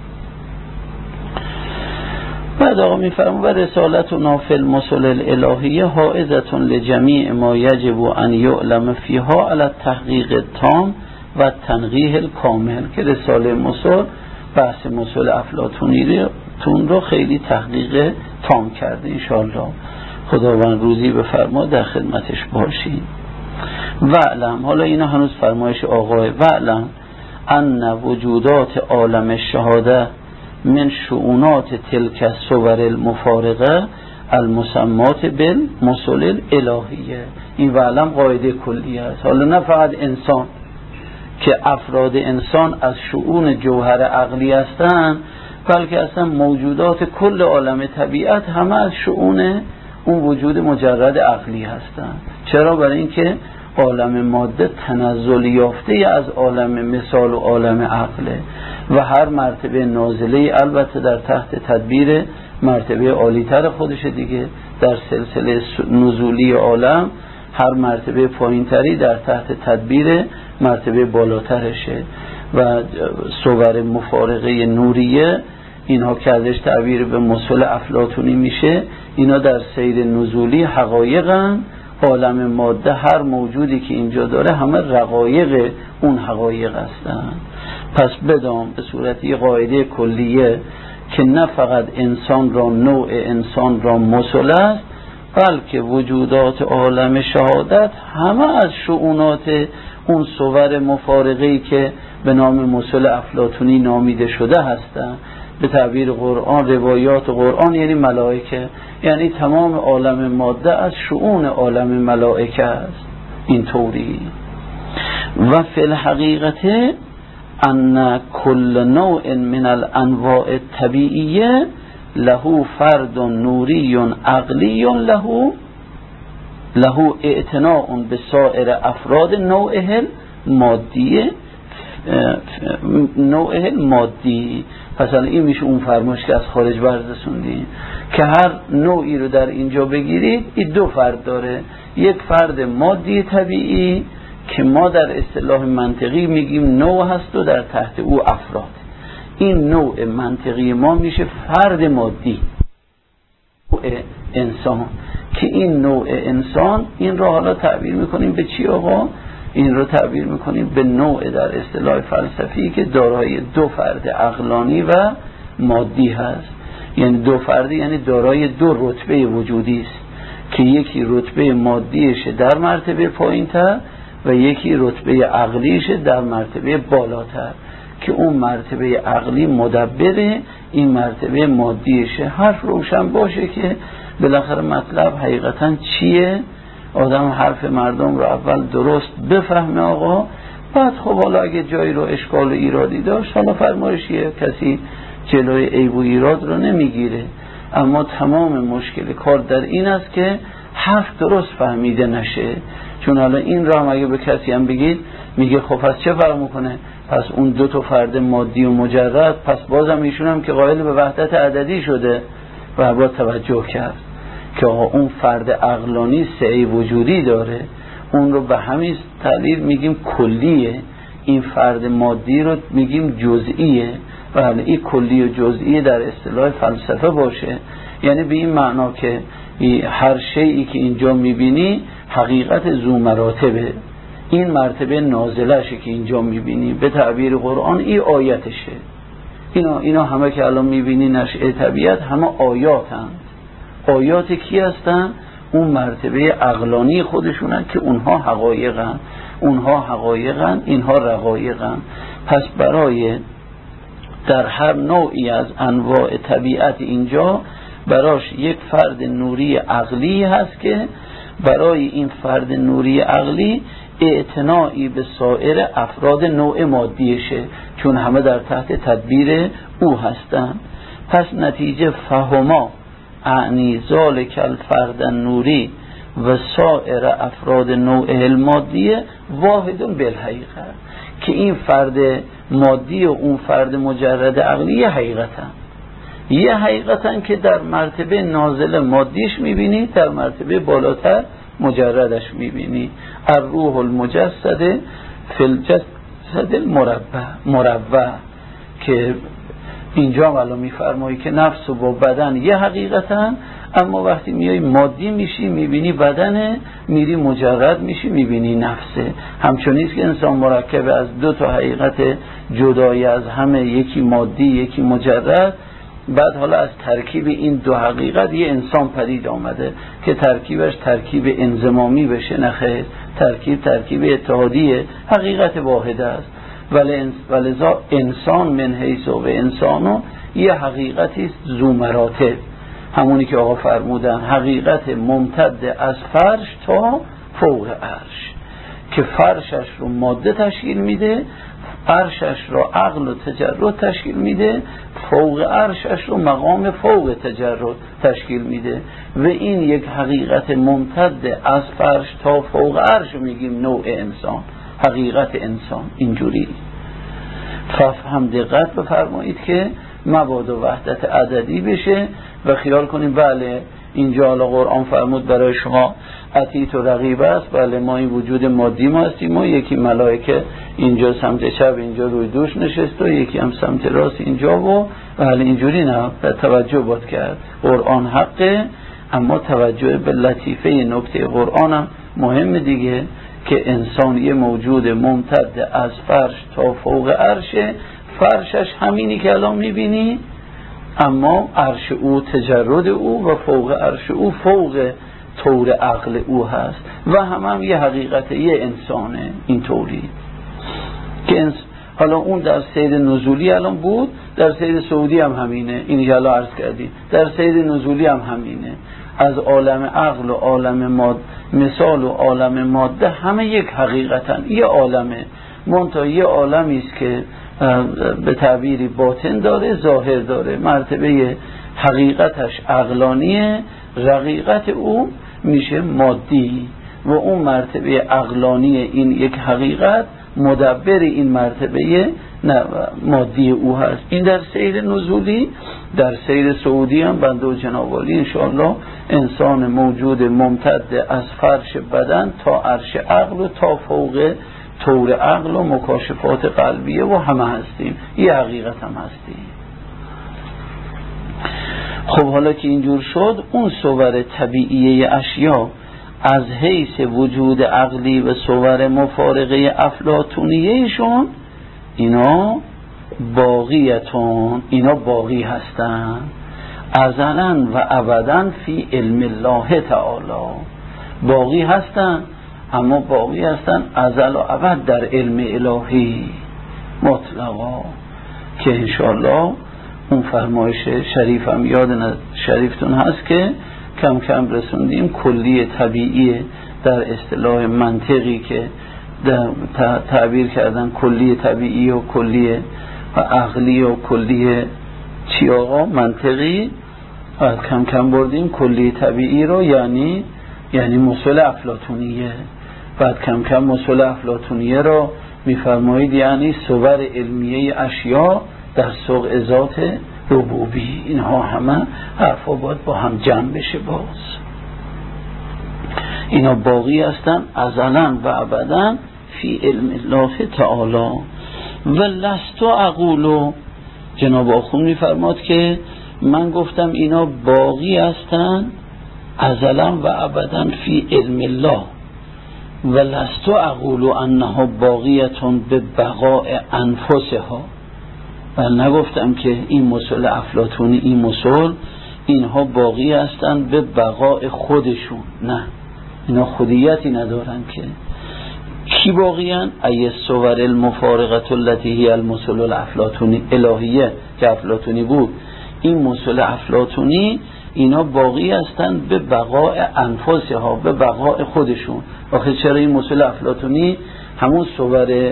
بعد آقا میفرمون و رسالتنا فی المثل الالهیه حائزة لجمیع ما یجب ان یعلم فیها علی التحقیق التام و تنقیح الکامل، که رساله مثل بحث مثل افلاطونی تون رو خیلی تحقیق تام کرده. انشاءالله خداوند روزی بفرما در خدمتش باشیم. وعلم، حالا اینا هنوز فرمایش آقای، وعلم ان وجودات عالم الشهاده من شؤونات تلک الصور المفارقه المسمات بالمثل الالهیه. این وعلم قاعده کلی است، حالا نه فقط انسان که افراد انسان از شؤون جوهر عقلی هستند، بلکه اصلا موجودات کل عالم طبیعت همه از شؤون اون وجود مجرد عقلی هستند. چرا؟ برای اینکه عالم ماده تنزل یافته از عالم مثال و عالم عقله، و هر مرتبه نازله البته در تحت تدبیر مرتبه عالیتر خودش دیگه، در سلسله نزولی عالم هر مرتبه پایینتری در تحت تدبیر مرتبه بالاترشه. و صور مفارقه نوریه اینها که ازش تعبیر به مثل افلاطونی میشه، اینا در سیر نزولی حقایقن. عالم ماده هر موجودی که اینجا داره همه رقایق اون حقایق هستن. پس بدام به صورت یه قاعده کلیه که نه فقط انسان را، نوع انسان را مثل است، بلکه وجودات عالم شهادت همه از شؤونات اون صور مفارقه‌ای که به نام مثل افلاطونی نامیده شده هستند. به تعبیر قرآن، روایات قرآن یعنی ملائکه، یعنی تمام عالم ماده از شؤون عالم ملائکه است. اینطوری و فی الحقیقت ان کل نوع من الانواع الطبیعیه له فرد نوری عقلی له له اعتناء به سایر افراد نوعه مادیه نوعه مادی. پس این میشه اون فرمایش که از خارج بررسوندیم که هر نوعی رو در اینجا بگیرید این دو فرد داره، یک فرد مادی طبیعی که ما در اصطلاح منطقی میگیم نوع هست و در تحت او افراد. این نوع منطقی ما میشه فرد مادی، نوع انسان، که این نوع انسان این رو حالا تعبیر میکنیم به چی آقا؟ این رو تعبیر میکنیم به نوع در اصطلاح فلسفی که دارای دو فرد عقلانی و مادی هست. یعنی دو فردی یعنی دارای دو رتبه وجودی است که یکی رتبه مادیشه در مرتبه پایین‌تر و یکی رتبه عقلیشه در مرتبه بالاتر، که اون مرتبه عقلی مدبره، این مرتبه مادیشه. حرف روشن باشه که بالاخره مطلب حقیقتا چیه، آدم حرف مردم رو اول درست بفهمه آقا، بعد خب حالا اگه جایی رو اشکال و ایرادی داشت حالا فرمایشیه، کسی جلوی عیب و ایراد رو نمیگیره، اما تمام مشکل کار در این است که حرف درست فهمیده نشه. چون حالا این رو هم اگه به کسی هم بگید میگه خب پس چه فرق میکنه، پس اون دو تا فرد مادی و مجرد، پس بازم ایشون هم که قائل به وحدت عددی شده و با توجه کرد که اون فرد عقلانی سعی وجودی داره، اون رو به همین تعبیر میگیم کلیه، این فرد مادی رو میگیم جزئیه. و حالا این کلی و جزئی در اصطلاح فلسفه باشه، یعنی به این معنا که هر شیئی که اینجا میبینی حقیقت ذو مراتبه، این مرتبه نازلشه که اینجا میبینی، به تعبیر قرآن این آیتشه. اینا, اینا همه که الان میبینی نشأه طبیعت همه آیات هم. آیات کی هستن؟ اون مرتبه عقلانی خودشونن که اونها حقایقن، اونها حقایقن، اینها رقایقن. پس برای در هر نوعی از انواع طبیعت اینجا براش یک فرد نوری عقلی هست که برای این فرد نوری عقلی اعتنایی به سایر افراد نوع مادیشه، چون همه در تحت تدبیر او هستن. پس نتیجه فهما اعنی ذالک الفرد نوری و سایر افراد نوع المادیه واحدون بالحقیقه، که این فرد مادی و اون فرد مجرد عقلی یه حقیقتن، یه حقیقتن که در مرتبه نازل مادیش میبینی، در مرتبه بالاتر مجردش میبینی. الروح المجسد فی الجسد المربع مربع، که اینجا ولو میفرمایی که نفس و با بدن یه حقیقتن، اما وقتی میای مادی میشی میبینی بدنه، میری مجرد میشی میبینی نفسه. همچنین که انسان مرکب از دو تا حقیقت جدای از همه، یکی مادی یکی مجرد، بعد حالا از ترکیب این دو حقیقت یه انسان پدید آمده که ترکیبش ترکیب انضمامی بشه، نخیر، ترکیب ترکیب اتحادیه، حقیقت واحده است. ولذا انسان من حیث و انسانو یه حقیقتی است ذو مراتب، همونی که آقا فرمودن حقیقت ممتد از فرش تا فوق عرش، که فرشش رو ماده تشکیل میده، عرشش رو عقل و تجرد تشکیل میده، فوق عرشش رو مقام فوق تجرد تشکیل میده. و این یک حقیقت ممتد از فرش تا فوق عرش میگیم نوع انسان، حقیقت انسان. اینجوری فهم دقت بفرمایید که مبادا وحدت عددی بشه و خیال کنیم بله اینجا حالا قرآن فرمود برای شما عتیت و رقیب است، بله ما این وجود مادی ما هستیم، ما یکی ملائکه اینجا سمت چپ اینجا روی دوش نشست و یکی هم سمت راست اینجا، و بله اینجوری نه، توجه باید کرد. قرآن حقه، اما توجه به لطیفه نکته قرآن هم مهم دیگه، که انسان یه موجود ممتد از فرش تا فوق عرشه، فرشش همینی که الان میبینی، اما عرش او تجرد او و فوق عرش او فوق طور عقل او هست و هم هم یه حقیقت یه انسانه اینطوری که انس... حالا اون در سیر نزولی الان بود، در سیر صعودی هم همینه، این جلا عرض کردیم، در سیر نزولی هم همینه. از عالم عقل و عالم ماده، مثال و عالم ماده همه یک حقیقتن، یه عالمه، منتها یه عالمی است که به تعبیری باطن داره، ظاهر داره، مرتبه حقیقتش عقلانیه، رقیقت او میشه مادی و اون مرتبه عقلانی این یک حقیقت مدبر این مرتبه مادی او هست. این در سیر نزولی. در سیر صعودی هم بنده و جناب عالی انشاءالله انسان موجود ممتد از فرش بدن تا عرش عقل و تا فوق طور عقل و مکاشفات قلبیه و همه هستیم، یه حقیقت هم هستیم. خب حالا که اینجور شد، اون صور طبیعیه اشیا از حیث وجود عقلی و صور مفارقه افلاطونیهشون اینا باقیتون، اینا باقی هستن ازلاً و ابداً فی علم الله تعالی، باقی هستن، اما باقی هستن ازل و ابد در علم الهی مطلقا، که انشاءالله اون فرمایش شریفم یاد شریفتون هست که کم کم رسوندیم. کلی طبیعی در اصطلاح منطقی که تعبیر کردن کلی طبیعی و کلی و عقلی و کلی چی آقا منطقی، کم کم بردیم کلی طبیعی رو یعنی یعنی مسئله افلاطونیه، بعد کم کم مسئله افلاطونیه رو میفرمایید یعنی صور علمیه اشیا در سوق ذات ربوبی. اینها همه حرفا باید با هم جمع بشه. باز اینا باقی هستن ازلاً و ابداً فی علم الله تعالی. و لستو اقولو، جناب آخوند میفرماد که من گفتم اینا باقی هستن ازلاً و ابداً فی علم الله، و لستو اقولو انها باقیتون به بقاء انفسها، و نگفتم که این مسئله افلاطونی، این مسئله اینها باقی هستن به بقاء خودشون، نه، اینا خودیتی ندارن. که کی باقی هن؟ ای صور المفارقت التي هی المسئله الافلاطونی الهیه که افلاطونی بود، این مسئله افلاطونی اینا باقی هستن به بقاء انفسها، به بقاء خودشون. آخه چرا این مسئله افلاطونی همون صور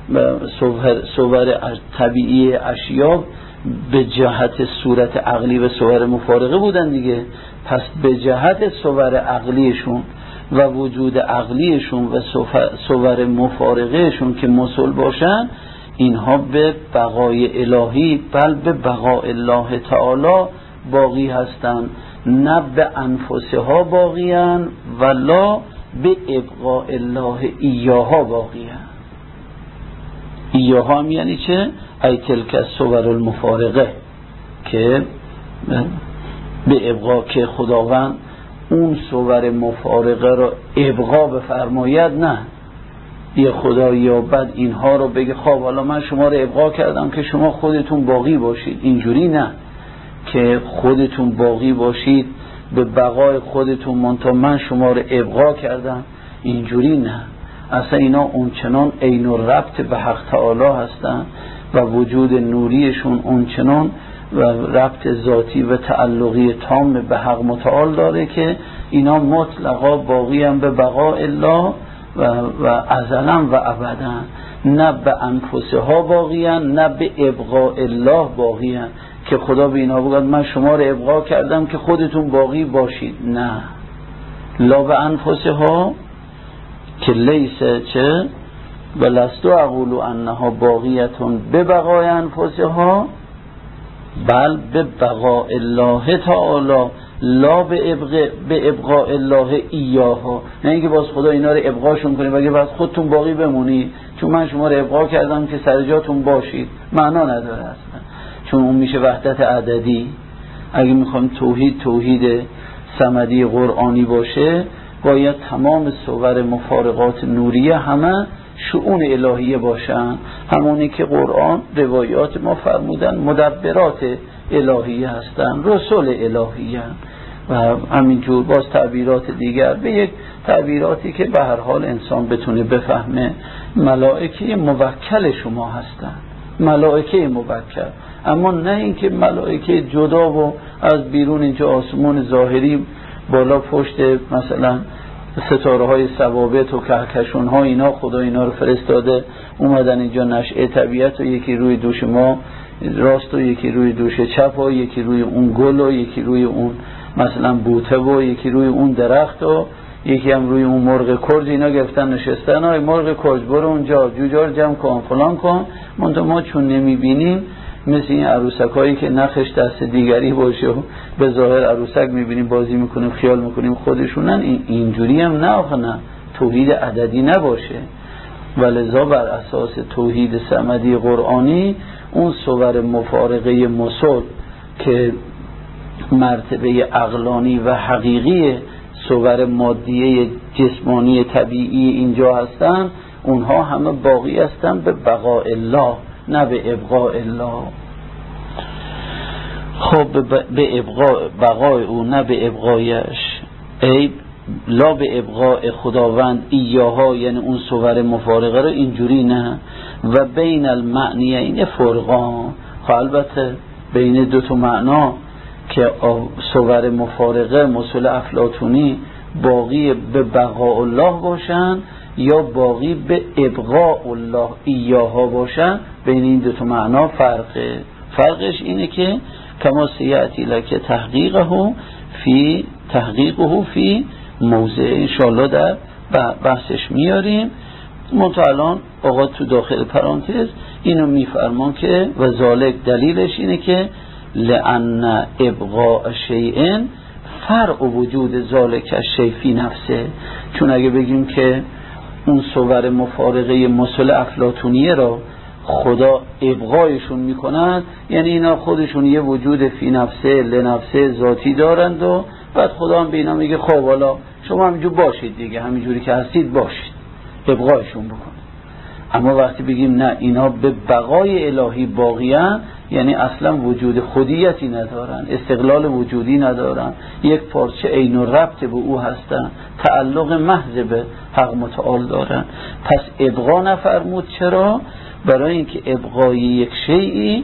صور طبیعی اشیا به جهت صورت عقلی و صور مفارقه بودن دیگه، پس به جهت صور عقلیشون و وجود عقلیشون و صور مفارقهشون که مسل باشن، اینها به بقای الهی بل به بقای الله تعالی باقی هستن، نه به انفسها باقی هستن ولا به ابقاء الله ایاها باقی هستن. ایاها هم یعنی چه؟ ای تلک الصور المفارقه، که به ابقا که خداوند اون صور مفارقه رو ابقا بفرماید، نه یه خدایی یا بعد اینها رو بگه خب حالا من شما رو ابقا کردم که شما خودتون باقی باشید، اینجوری نه که خودتون باقی باشید به بقای خودتون منتها من شما رو ابقا کردم، اینجوری نه. اصلا اینا اونچنان عین و ربط به حق تعالی هستن و وجود نوریشون اونچنان و ربط ذاتی و تعلقی تام به حق متعال داره که اینا مطلقا باقی هم به بقاء الله و, و ازلا و ابدا، نه به انفسها باقی هم نه به ابقاء الله باقی هم که خدا به اینا بگوید من شما رو ابقا کردم که خودتون باقی باشید، نه، لا به انفسها که لیسه چه ولستو اقولو انها باقیتون به بقای انفسها بل به بقاء الله تعالی لا به ابقاء به ابقاء الله ایاها، نه اینکه باز خدا اینا رو ابقاشون کنه بگه بس خودتون باقی بمونید چون من شما رو ابقا کردم که سر جاتون باشید، معنا نداره اصلا، چون اون میشه وحدت عددی. اگه میخوایم توحید توحید صمدی قرآنی باشه باید تمام صور مفارقات نوریه همه شؤون الهیه باشن، همونی که قرآن روایات ما فرمودن مدبرات الهیه هستن، رسول الهیه. و همینجور باز تعبیرات دیگر به یک تعبیراتی که به هر حال انسان بتونه بفهمه. ملائکه موکل شما هستن، ملائکه موکل، اما نه اینکه ملائکه جدا و از بیرون اینجا آسمون ظاهری بالا پشت مثلا ستاره های ثوابت و کهکشان ها اینا خدا اینا رو فرستاده اومدن اینجا نشأه طبیعت و یکی روی دوش ما راست و یکی روی دوش چپ و یکی روی اون گل و یکی روی اون مثلا بوته و یکی روی اون درخت و یکی هم روی اون مرغ کرج اینا گرفتن نشستن. های مرغ کرج برو اونجا جوجار جمع کن فلان کن. منتها ما چون نمیبینیم مثل این عروسک هایی که نخش دست دیگری باشه و به ظاهر عروسک میبینیم بازی میکنیم خیال میکنیم خودشونن، این اینجوری هم نه آخه نه، توحید عددی نباشه. ولذا بر اساس توحید صمدی قرآنی اون صور مفارقه مسل که مرتبه عقلانی و حقیقی صور مادیه جسمانی طبیعی اینجا هستن، اونها همه باقی هستن به بقاء الله نه به ابقاء الله. خب به ابقاء بقای او نه به ابقایش، ای لا به ابقاء خداوند ایاها، یعنی اون صور مفارقه رو اینجوری نه. و بین المعنی این فرقان، خب البته بین دو تا معنا که صور مفارقه مسل افلاطونی باقی به بقاء الله باشن یا باقی به ابقاء الله ایاها باشن، بین این دو تا معنا فرقه. فرقش اینه که کما سیاتی لکه تحقیقه فی تحقیقه فی موضع انشاءالله در بحثش میاریم. متعلان آقا تو داخل پرانتز اینو میفرمان که و ذالک دلیلش اینه که لأن ابقاء شیء فرع وجود ذالک شیء فی نفسه. چون اگه بگیم که اون صور مفارقه مسل افلاطونیه را خدا ابقایشون میکنند، یعنی اینا خودشون یه وجود فی نفسه لنفسه ذاتی دارند و بعد خدا هم به اینا میگه خب حالا شما همینجور باشید دیگه، همینجوری که هستید باشید، ابقایشون بکنه. اما وقتی بگیم نه اینا به بقای الهی باقیان، یعنی اصلا وجود خودیتی ندارن، استقلال وجودی ندارن، یک پارچه عین و ربط به او هستن، تعلق محض به حق متعال دارن. پس ابقا نفرمود. چرا؟ برای اینکه ابقای یک شیئی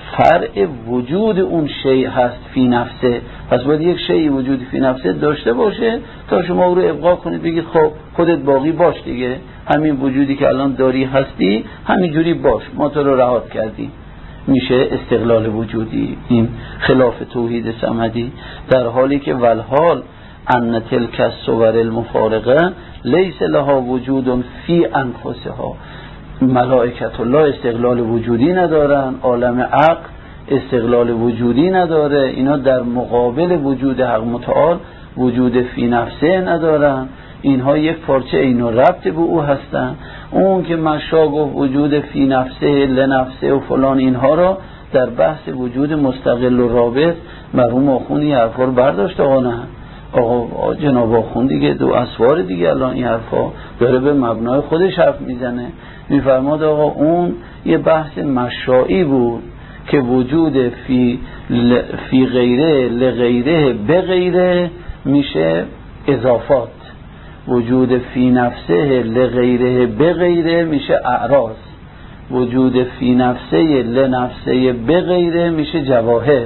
فرع وجود اون شیء هست فی نفسه. پس باید یک شیئی وجود فی نفسه داشته باشه تا شما او رو ابقا کنید، بگید خب خودت باقی باش دیگه، همین وجودی که الان داری هستی همینجوری باش، ما تو رو رهات کردیم. میشه استقلال وجودی. این خلاف توحید صمدی، در حالی که والحال ان تلک الصور المفارقه لیس لها وجود فی انفسها. ملائکت الله استقلال وجودی ندارن، عالم عقل استقلال وجودی نداره، اینا در مقابل وجود حق متعال وجود فی نفسه ندارن، اینها یک پارچه عین و ربط به او هستن. اون که مشا گفت وجود فی نفسه لنفسه و فلان، اینها را در بحث وجود مستقل و رابط مرحوم آخوندی حرفا رو برداشت. آقا نه آقا جناب آخوند دیگه دو اسوار دیگه الان این حرفا داره به مبنای خودش حرف میزنه. میفرماد آقا اون یه بحث مشائی بود که وجود فی, ل... فی غیره لغیره به غیره میشه اضافات، وجود فی نفسه لغیره به غیره میشه اعراض، وجود فی نفسه لنفسه به غیره میشه جواهر،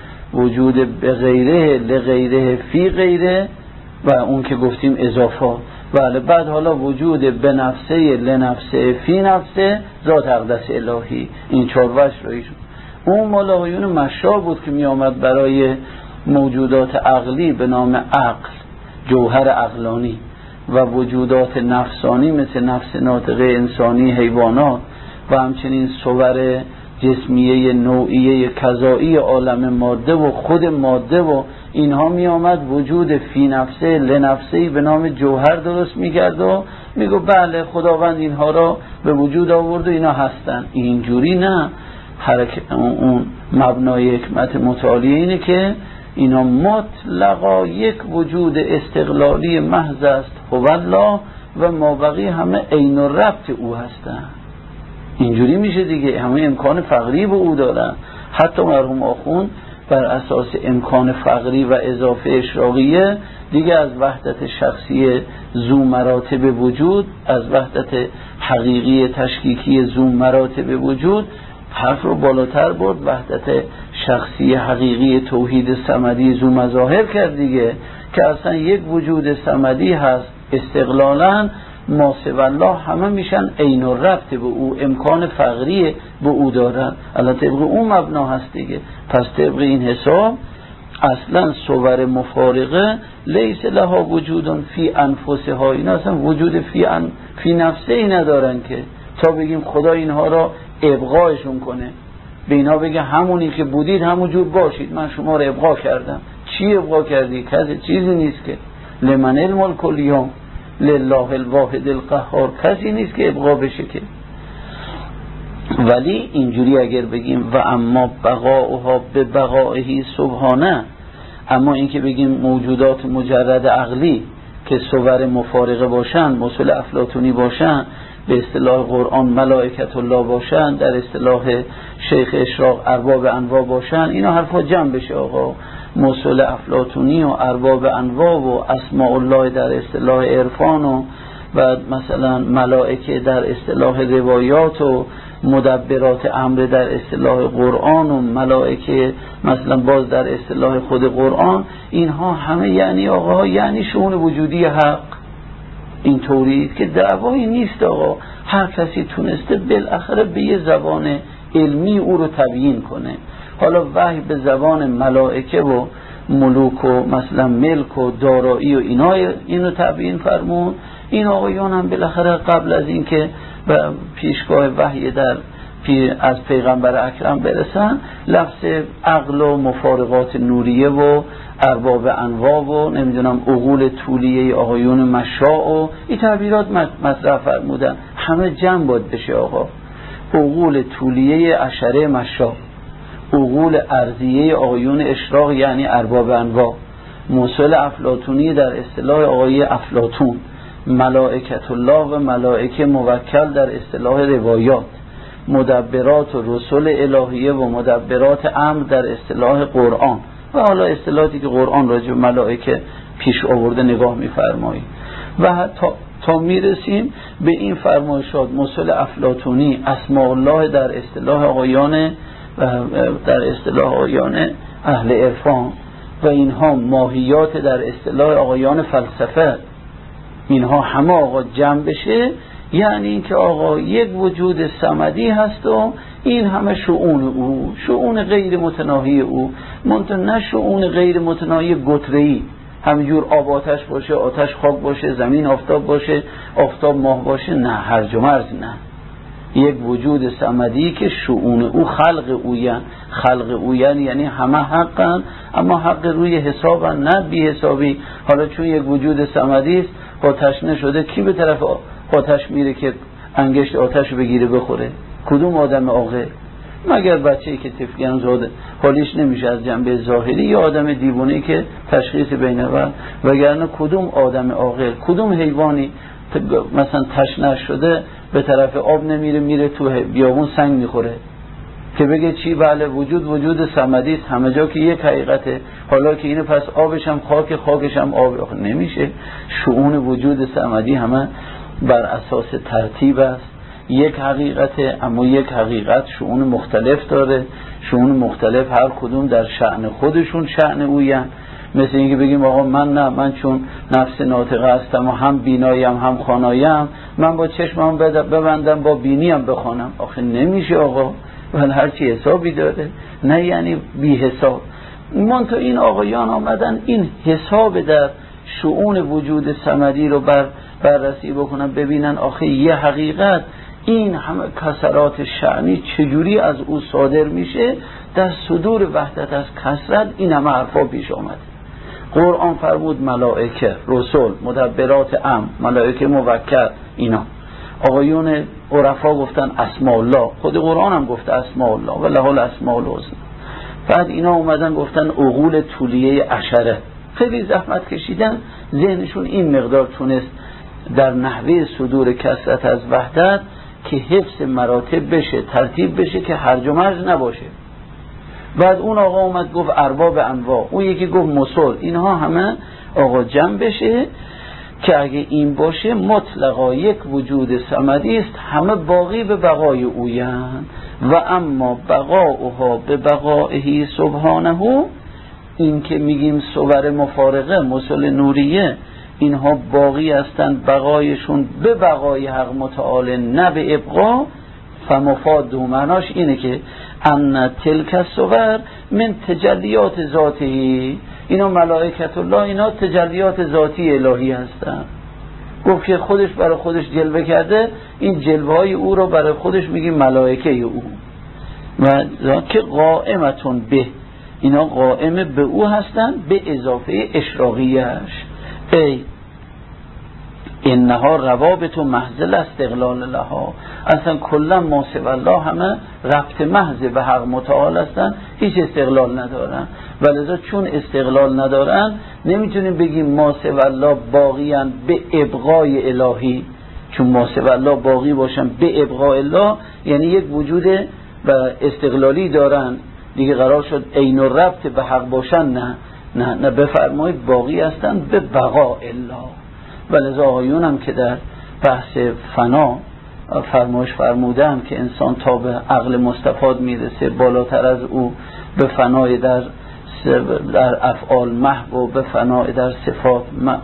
وجود به غیره لغیره فی غیره و اون که گفتیم اضافات. بله بعد حالا وجود به نفسه لنفسه فی نفسه ذات اقدس الهی. این چهار وجه رویشون اون ملاحیون مشا بود که می آمد برای موجودات عقلی به نام عقل، جوهر عقلانی، و وجودات نفسانی مثل نفس ناطقه انسانی، حیوانات و همچنین صور جسمیه نوعیه کذایی عالم ماده و خود ماده و اینها می آمد وجود فی نفسه لنفسه به نام جوهر درست می کرد و می گو بله خداوند اینها را به وجود آورد و اینا هستن. اینجوری نه، حرکت اون مبنای حکمت متعالی اینه که اینا مطلقا یک وجود استقلالی محض است هو الله و مابقی همه عین و ربط او هستن. اینجوری میشه دیگه، همه امکان فقری به او دارن. حتی مرحوم آخوند بر اساس امکان فقری و اضافه اشراقیه دیگه از وحدت شخصی ذو مراتب وجود، از وحدت حقیقی تشکیکی ذو مراتب وجود حرف رو بالاتر برد، وحدت شخصی حقیقی توحید صمدی ذو مظاهر کرد دیگه، که اصلا یک وجود صمدی هست استقلالا، ما سوی الله همه میشن عین الربط به او، امکان فقری به او دارن، البته طبق اون مبنا هست دیگه. پس طبق این حساب اصلا صور مفارقه لیس لها وجود فی انفسها، این اصلا وجود فی, ان فی نفسه ای ندارن که تا بگیم خدا اینها را ابقایشون کنه، به اینا بگه همونی که بودید همونجور باشید، من شما را ابقا کردم. چی ابقا کردی؟ کسی چیزی نیست که لمن الملک الیوم لله الواحد القهار، کسی نیست که ابقا بشه که. ولی اینجوری اگر بگیم و اما بقاؤها به بقائه سبحانه، اما این که بگیم موجودات مجرد عقلی که صور مفارقه باشن، مثل افلاطونی باشن، به اصطلاح قرآن ملائکت الله باشن، در اصطلاح شیخ اشراق ارباب انواع باشن، اینا حرفا جمع بشه آقا. مثل افلاطونی و ارباب انواع و اسماء الله در اصطلاح عرفان و بعد مثلا ملائکه در اصطلاح روایات و مدبرات امر در اصطلاح قرآن و ملائکه مثلا باز در اصطلاح خود قرآن، اینها همه یعنی آقا یعنی شؤون وجودی حق. این طوری که دعوایی نیست آقا، هر کسی تونسته بالاخره به یه زبان علمی او رو تبیین کنه. حالا وحی به زبان ملائکه و ملوک و مثلا ملک و دارایی و اینا اینو تبیین فرمون، این آقایان هم بالاخره قبل از این که به پیشگاه وحی در پی از پیغمبر اکرم برسن، لفظ عقل و مفارقات نوریه و ارباب انواع و نمیدونم عقول طولیه آقایون مشاء و این تعبیرات مطرح فرمودن، همه جمع باید بشه آقا. عقول طولیه اشره مشاء، عقول ارضیه آقایون اشراق یعنی ارباب انواع، موصل افلاطونی در اصطلاح آقای افلاطون، ملائکت الله و ملائکه موکل در اصطلاح روایات، مدبرات و رسول الهیه و مدبرات امر در اصطلاح قرآن و حالا اصطلاحاتی که قرآن راجع به ملائکه پیش آورده نگاه می‌فرماییم و تا تا میرسیم به این فرمایشات موصل افلاطونی اسماء الله در اصطلاح آقایان در اصطلاح آقایان اهل عرفان و اینها ماهیات در اصطلاح آقایان فلسفه، اینها همه آقا جمع بشه، یعنی این که آقا یک وجود صمدی هست و این همه شؤون او، شؤون غیر متناهی او، منتها نه شؤون غیر متناهی گتره‌ای، همینجور آب آتش باشه، آتش خاک باشه، زمین آفتاب باشه، آفتاب ماه باشه، نه هرج و مرج، نه یک وجود صمدی که شؤون او خلق اوین، خلق اوین یعنی همه حقن اما حق روی حسابن نه بی حسابی. حالا چون یک وجود صمدی است آتش نشده، کی به طرف آتش میره که انگشت آتش رو بگیره بخوره؟ کدوم آدم عاقل؟ مگر بچه‌ای که طفلیان زاده حالیش نمیشه از جنبه ظاهری، یا آدم دیوانه‌ای که تشخیص بین‌البر، وگرنه کدوم آدم عاقل، کدوم حیوانی مثلا تشنه شده به طرف آب نمیره، میره تو بیابون سنگ میخوره که بگه چی؟ بله وجود وجود صمدی است همه جا که یک حقیقته، حالا که اینه پس آبش هم خاک، خاکش هم آب. نمیشه. شؤون وجود صمدی همه بر اساس ترتیب است، یک حقیقته اما یک حقیقت شؤون مختلف داره، شؤون مختلف هر کدوم در شأن خودشون شأن اوین. مثل اینکه بگیم آقا من نه، من چون نفس ناطقه هستم و هم بیناییم هم خوانایم، من با چشمم ببندم با بینیم بخوانم. آخه نمیشه آقا، ولی هر چی حسابی داره، نه یعنی بی حساب. من تو این آقایان آمدن این حساب در شؤون وجود صمدی رو بر بررسی بکنن، ببینن آخه یه حقیقت این همه کسرات شأنی چجوری از او صادر میشه، در صدور وحدت از کسرت این همه حرفا پیش آمده. قرآن فرمود ملائکه، رسول، مدبرات امر، ملائکه موکل، اینا آقایون عرفا گفتن اسماء الله، خود قرآن هم گفته اسماء الله و له الاسماء الحسنی. بعد اینا اومدن گفتن عقول طولیه عشره، خیلی زحمت کشیدن، ذهنشون این مقدار تونست در نحوه صدور کسرت از وحدت که حفظ مراتب بشه، ترتیب بشه، که هرج و مرج نباشه. بعد اون آقا اومد گفت ارباب انواع، اون یکی گفت مسل. اینها همه آقا جمع بشه که اگه این باشه مطلقا یک وجود صمدی است، همه باقی به بقای اویند. و اما بقاؤها به بقائه سبحانه، این که میگیم صور مفارقه مسل نوریه اینها باقی هستند، بقایشون به بقای حق متعال نه به ابقا. فمفاد دو معناش اینه که ان تلک الصور من تجلیات ذاتی، اینا ملائکت الله، اینا تجلیات ذاتی الهی هستن. گفت که خودش برای خودش جلوه کرده، این جلوه های او رو برای خودش میگیم ملائکه او. و که قائمتون به، اینا قائم به او هستن به اضافه اشراقیش. ای اینها روابط و محض استقلال لها، اصلا کلا ما سوی الله همه ربط محض به حق متعال هستن، هیچ استقلال ندارن. ولذا چون استقلال ندارن نمیتونیم بگیم ما سوی الله باقیان به ابقای الهی، چون ما سوی الله باقی باشن به ابقای الله یعنی یک وجود و استقلالی دارن دیگه، قرار شد عین و ربط به حق باشن. نه نه نه، بفرمایید باقی هستن به بقا الله. ولذا آیون هم که در بحث فنا فرمایش فرمودن که انسان تا به عقل مستفاد میرسه بالاتر از او به فنای در در افعال محو و به فنای در صفات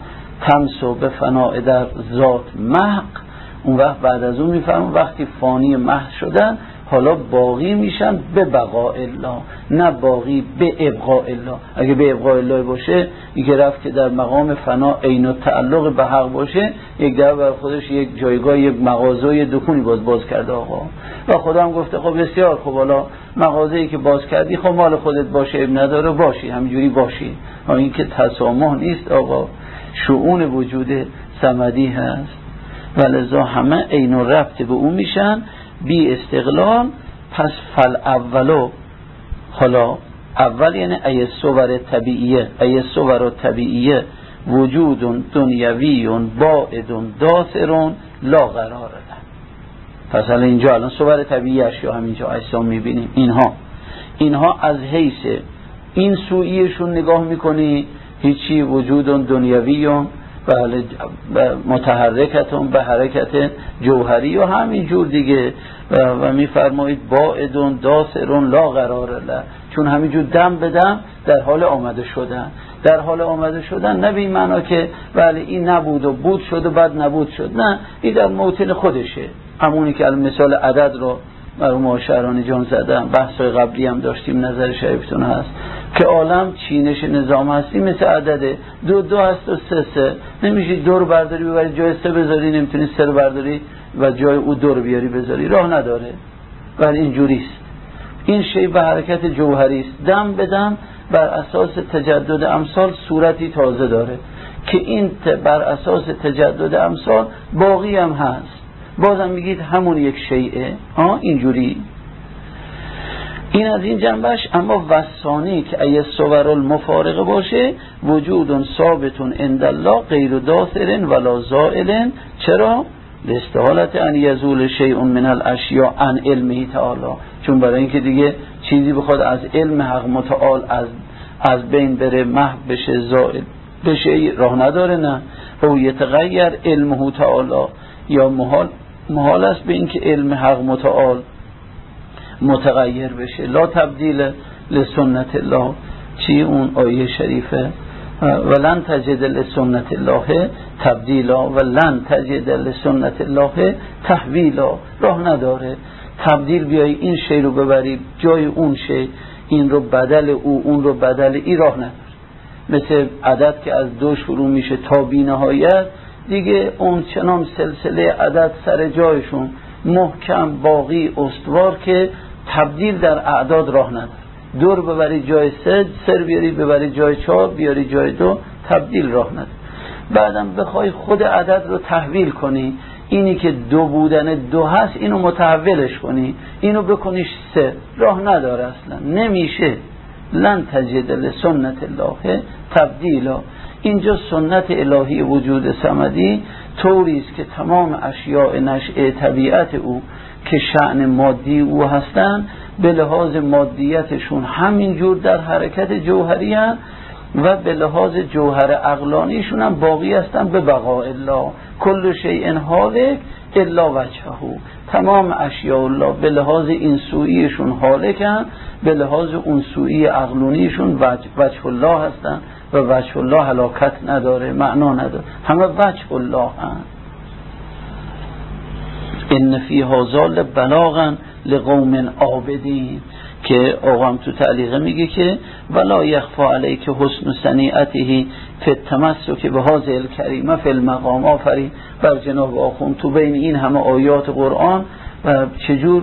تمس و به فنای در ذات محق، اون وقت بعد از اون میفهمن وقتی فانی محو شدن حالا باقی میشن به بقاء الله، نه باقی به ابقاء الله. اگه به ابقاء الله باشه دیگه رفت که در مقام فنا عین التعلق به حق باشه، یک در بر خودش یک جایگاه، یک مغازه، یک دکونی باز باز کرده آقا. و خدا هم گفته خب بسیار خب، حالا مغازه‌ای که باز کردی خب مال خودت باشه، اب نداره باشی، همینجوری باشی. اما این که تسامح نیست آقا، شؤون وجود صمدی هست. ولذا همه عین و ربط به اون میشن بی استقلال. پس فل اولو، حالا اول یعنی ای صور طبیعیه، ای صور طبیعیه وجود دنیوی باعد داثر لا قرار له. پس حالا اینجا الان صور طبیعی اشیا همینجا اجسام میبینیم، اینها اینها از حیث این سوییشون نگاه میکنی هیچی، وجود دنیوی بله متحرکتون به حرکت جوهری و همین جور دیگه. و, و میفرمایید باعدون داسرون لا قرار له، چون همینجور دم به دم در حال آمده شدن، در حال آمده شدن نه به این معنا که بله این نبود و بود شد و بعد نبود شد، نه، این در موطن خودشه. همونی که مثال عدد رو مرحوم آشعرانی جان زدم، بحثای قبلی هم داشتیم، نظر شریفتون هست که عالم چینش نظام هستی مثل عدده، دو دو هست و سه سه، نمیشه دو رو برداری ببری جای سه بذاری، نمیتونی سه رو برداری و جای او دو رو بیاری بذاری، راه نداره. ولی اینجوریست، این شی به حرکت جوهری است، دم به دم بر اساس تجدد امثال صورتی تازه داره که این بر اساس تجدد امثال باقی هم هست، بازم میگید همون یک شیئه. ها اینجوری، این از این جنبش. اما وسانی که ای صور المفارقه باشه وجود ثابتون عند الله غیر داثر ولا زائل. چرا؟ لاستحالت ان یزول شیء من الاشیاء عن علمه تعالی، چون برای اینکه دیگه چیزی بخواد از علم حق متعال از از بین بره، محو بشه، زائل بشه، راه نداره. نه، او یتغیر علمه تعالی، یا محال محال است به اینکه علم حق متعال متغیر بشه. لا تبدیل لسنت الله، چی اون آیه شریفه؟ ولن تجد لسنت الله تبدیلا ولن تجد لسنت الله تحویلا. راه نداره تبدیل بیای این شی رو ببری جای اون شی، این رو بدل او، اون رو بدل ای، راه نداره. مثل عدد که از دو شروع میشه تا بی نهایت، دیگه اون چنان سلسله عدد سر جایشون محکم باقی استوار که تبدیل در اعداد راه نداره. دور ببری جای سه، سر بیاری ببری جای چهار، بیاری جای دو، تبدیل راه نداره. بعدم بخوای خود عدد رو تحویل کنی، اینی که دو بودن دو هست اینو متحولش کنی، اینو بکنیش سه، راه نداره اصلا، نمیشه. لن تجد لسنت الله تبدیلا. اینجا سنت الهی وجود صمدی طوری است که تمام اشیاء نشأه طبیعت او که شأن مادی او هستن به لحاظ مادیتشون همینجور در حرکت جوهری هستن و به لحاظ جوهر عقلانیشون هم باقی هستن به بقاء الله. کل شیء هالک الا وجهه، تمام اشیاء الله به لحاظ این سوییشون هالکن، به لحاظ اون سویی عقلانیشون وجه, وجه الله هستن و وجه الله هلاکت نداره، معنا نداره، همه وجه الله هستن. ان فی هذا لبلاغا لقوم عابدین، که آقام تو تعلیقه میگه که ولا یخفى علیک حسن صنیعته فی التمسک بهذه الکریمه فی المقام. آفرین بر جناب آخوند تو بین این همه آیات قرآن و چجور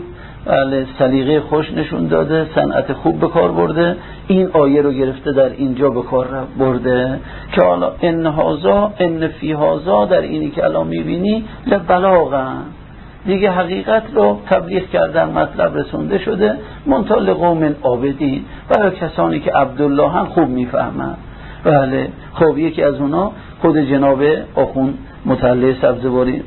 سلیقه خوش نشون داده، صنعت خوب به کار برده، این آیه رو گرفته در اینجا به کار برده که حالا ان هذا ان فی هذا، در اینی که الان میبینی لبلاغا، دیگه حقیقت رو تبلیغ کردن، مطلب رسونده شده، منتها لقوم عابدین، برای کسانی که عبدالله هم خوب میفهمن. بله خب یکی از اونا خود جناب آخوند متعلی سبزواری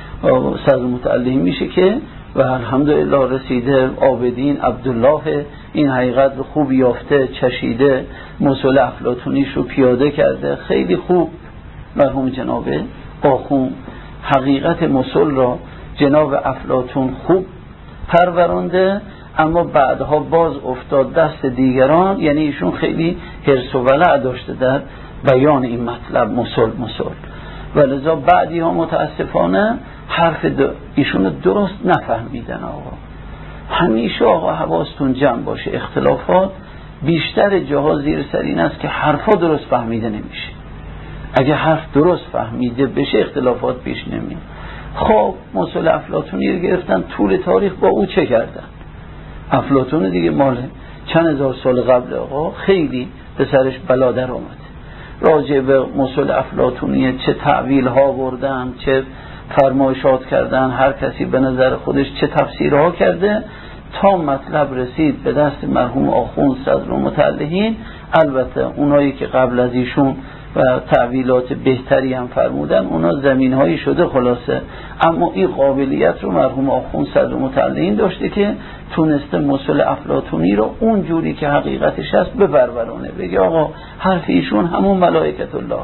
صدر متعلی میشه که و الحمدلله رسیده عابدین عبدالله، این حقیقت رو خوب یافته، چشیده، مصول افلاطونیش رو پیاده کرده، خیلی خوب مرحوم جناب آخوند حقیقت مصول را جناب افلاطون خوب پرورانده، اما بعدها باز افتاد دست دیگران، یعنی ایشون خیلی حرص و ولع داشته در بیان این مطلب مصول مصول و لذا بعدی ها متاسفانه حرف ایشون درست نفهمیدن. آقا همیشه آقا حواستون جمع باشه، اختلافات بیشتر جاها زیر سر این است که حرفا درست فهمیده نمیشه. اگه حرف درست فهمیده بشه اختلافات پیش نمیاد. خب مصول افلاطونی رو گرفتن، طول تاریخ با او چه کردن؟ افلاطون دیگه مال چند هزار سال قبل آقا خیلی به سرش بلا در آمده. راجع به مصول افلاطونی چه تعویل ها بردن، چه فرمایشات کردن، هر کسی به نظر خودش چه تفسیرها کرده، تا مطلب رسید به دست مرحوم آخوند صدر متعلهین. البته اونایی که قبل از ایشون و تعویلات بهتری هم فرمودن، اونا زمین هایی شده خلاصه، اما این قابلیت رو مرحوم آخوند صدر متعلهین داشته که تونسته مصول افلاطونی رو اون جوری که حقیقتش هست بپرورونه، بگه آقا حرف ایشون همون ملائکت الله.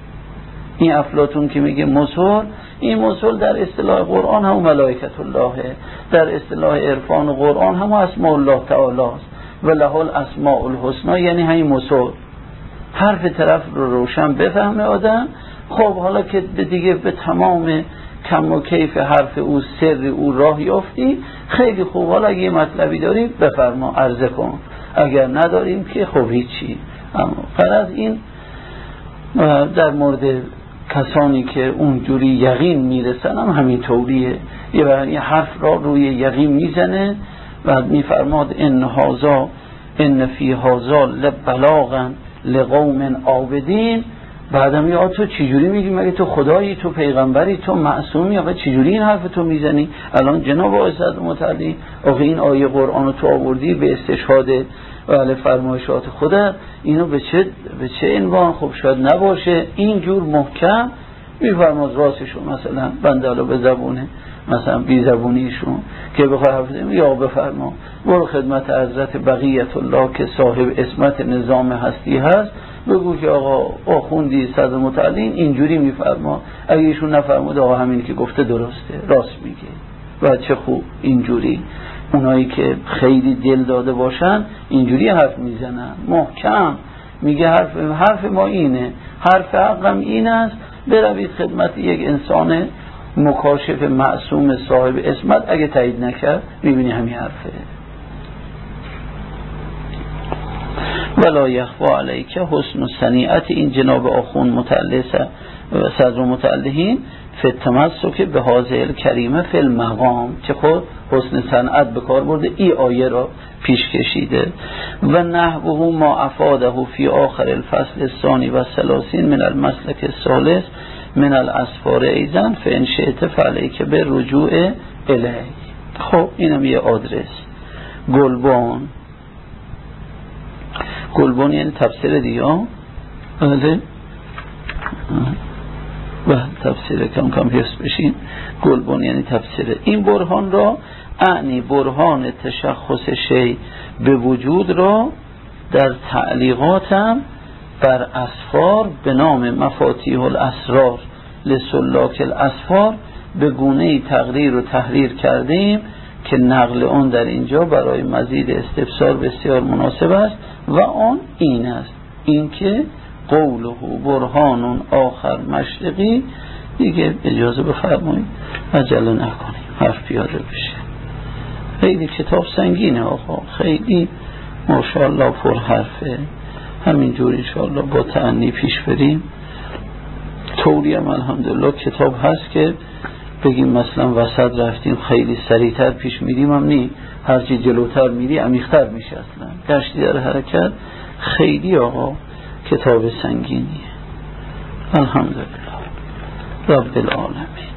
این افلاطون که میگه مصول، این مصول در اصطلاح قرآن همون ملائکت الله، در اصطلاح عرفان و قرآن همون اسماء الله تعالی است و له الاسماء الحسنا، یعنی همین مصول. حرف طرف رو روشن بفهمه آدم، خب حالا که دیگه به تمام کم و کیف حرف او سر او راه یافتی، خیلی خوب، حالا اگه یه مطلبی داری بفرما عرضه کن، اگر نداریم که خب هیچی. اما غرض این در مورد کسانی که اونجوری یقین میرسن هم همین طوریه، یه حرف را روی یقین میزنه و میفرماد ان هذا ان فی هذا لبلاغا لقوم عابدین. بعدم یا تو چجوری میگی؟ مگه تو خدایی، تو پیغمبری، تو معصومی، آقا چجوری این حرف تو میزنی؟ الان جناب آقای صدر متعلی آقا این آیه قرآن رو تو آوردی به استشهاد و فرمایشات خودت، اینو به چه به چه عنوان؟ خب شاید نباشه اینجور محکم میفرماد راستشون. مثلا بنده الان به زبونه مثلا بی زبونیشون که بخواه حفظیم یا بفرما برو خدمت حضرت بقیت الله که صاحب اسمت نظام هستی هست، بگو که آقا آخوندی صدر متعلین اینجوری میفرما، اگه ایشون نفرمود آقا همین که گفته درسته، راست میگه و چه خوب اینجوری. اونایی که خیلی دل داده باشن اینجوری حرف میزنن محکم، میگه حرف حرف ما اینه، حرف حقم این است، بروید خدمت یک انسان مکاشف معصوم صاحب اسمت، اگه تایید نکرد میبینی همین حرفه. ولا یخفی علیک حسن صنیعت، این جناب آخوند متعلی صدر متعلهین فی التمسک به هذه الکریمه فی المقام، که خود حسن صنعت به کار برده، این آیه را پیش کشیده. و نحوه ما افاده فی آخر الفصل الثانی و الثلاثین من المسلک الثالث من الاسفار ایزن فان شئت فعلیک به رجوع الیه. خب اینم یه آدرس. گلبان، گلبان یعنی تفسیر دیگه، بله و تفسیر کم کم حس بشین. گلبان یعنی تفسیر این برهان را اعنی برهان تشخص شی به وجود را در تعلیقاتم بر اسفار به نام مفاتیح الاسرار لسلاک الاسفار به گونه‌ای تقریر و تحریر کردیم که نقل آن در اینجا برای مزید استفسار بسیار مناسب است و آن این است، این که قوله برهان آخر مشرقی. دیگه اجازه بفرمایید عجله نکنیم، حرف پیاده بشه. خیلی کتاب سنگینه آقا، خیلی ماشاءالله پر حرفه. همینجور انشاءالله با تأنی پیش بریم. طوری هم الحمدلله کتاب هست که بگیم مثلا وسط رفتیم خیلی سریعتر پیش میریم هم نی، هرچی جلوتر میری عمیق‌تر میشه. اصلا گشتی در حرکت. خیلی آقا کتاب سنگینیه. الحمدلله رب العالمین.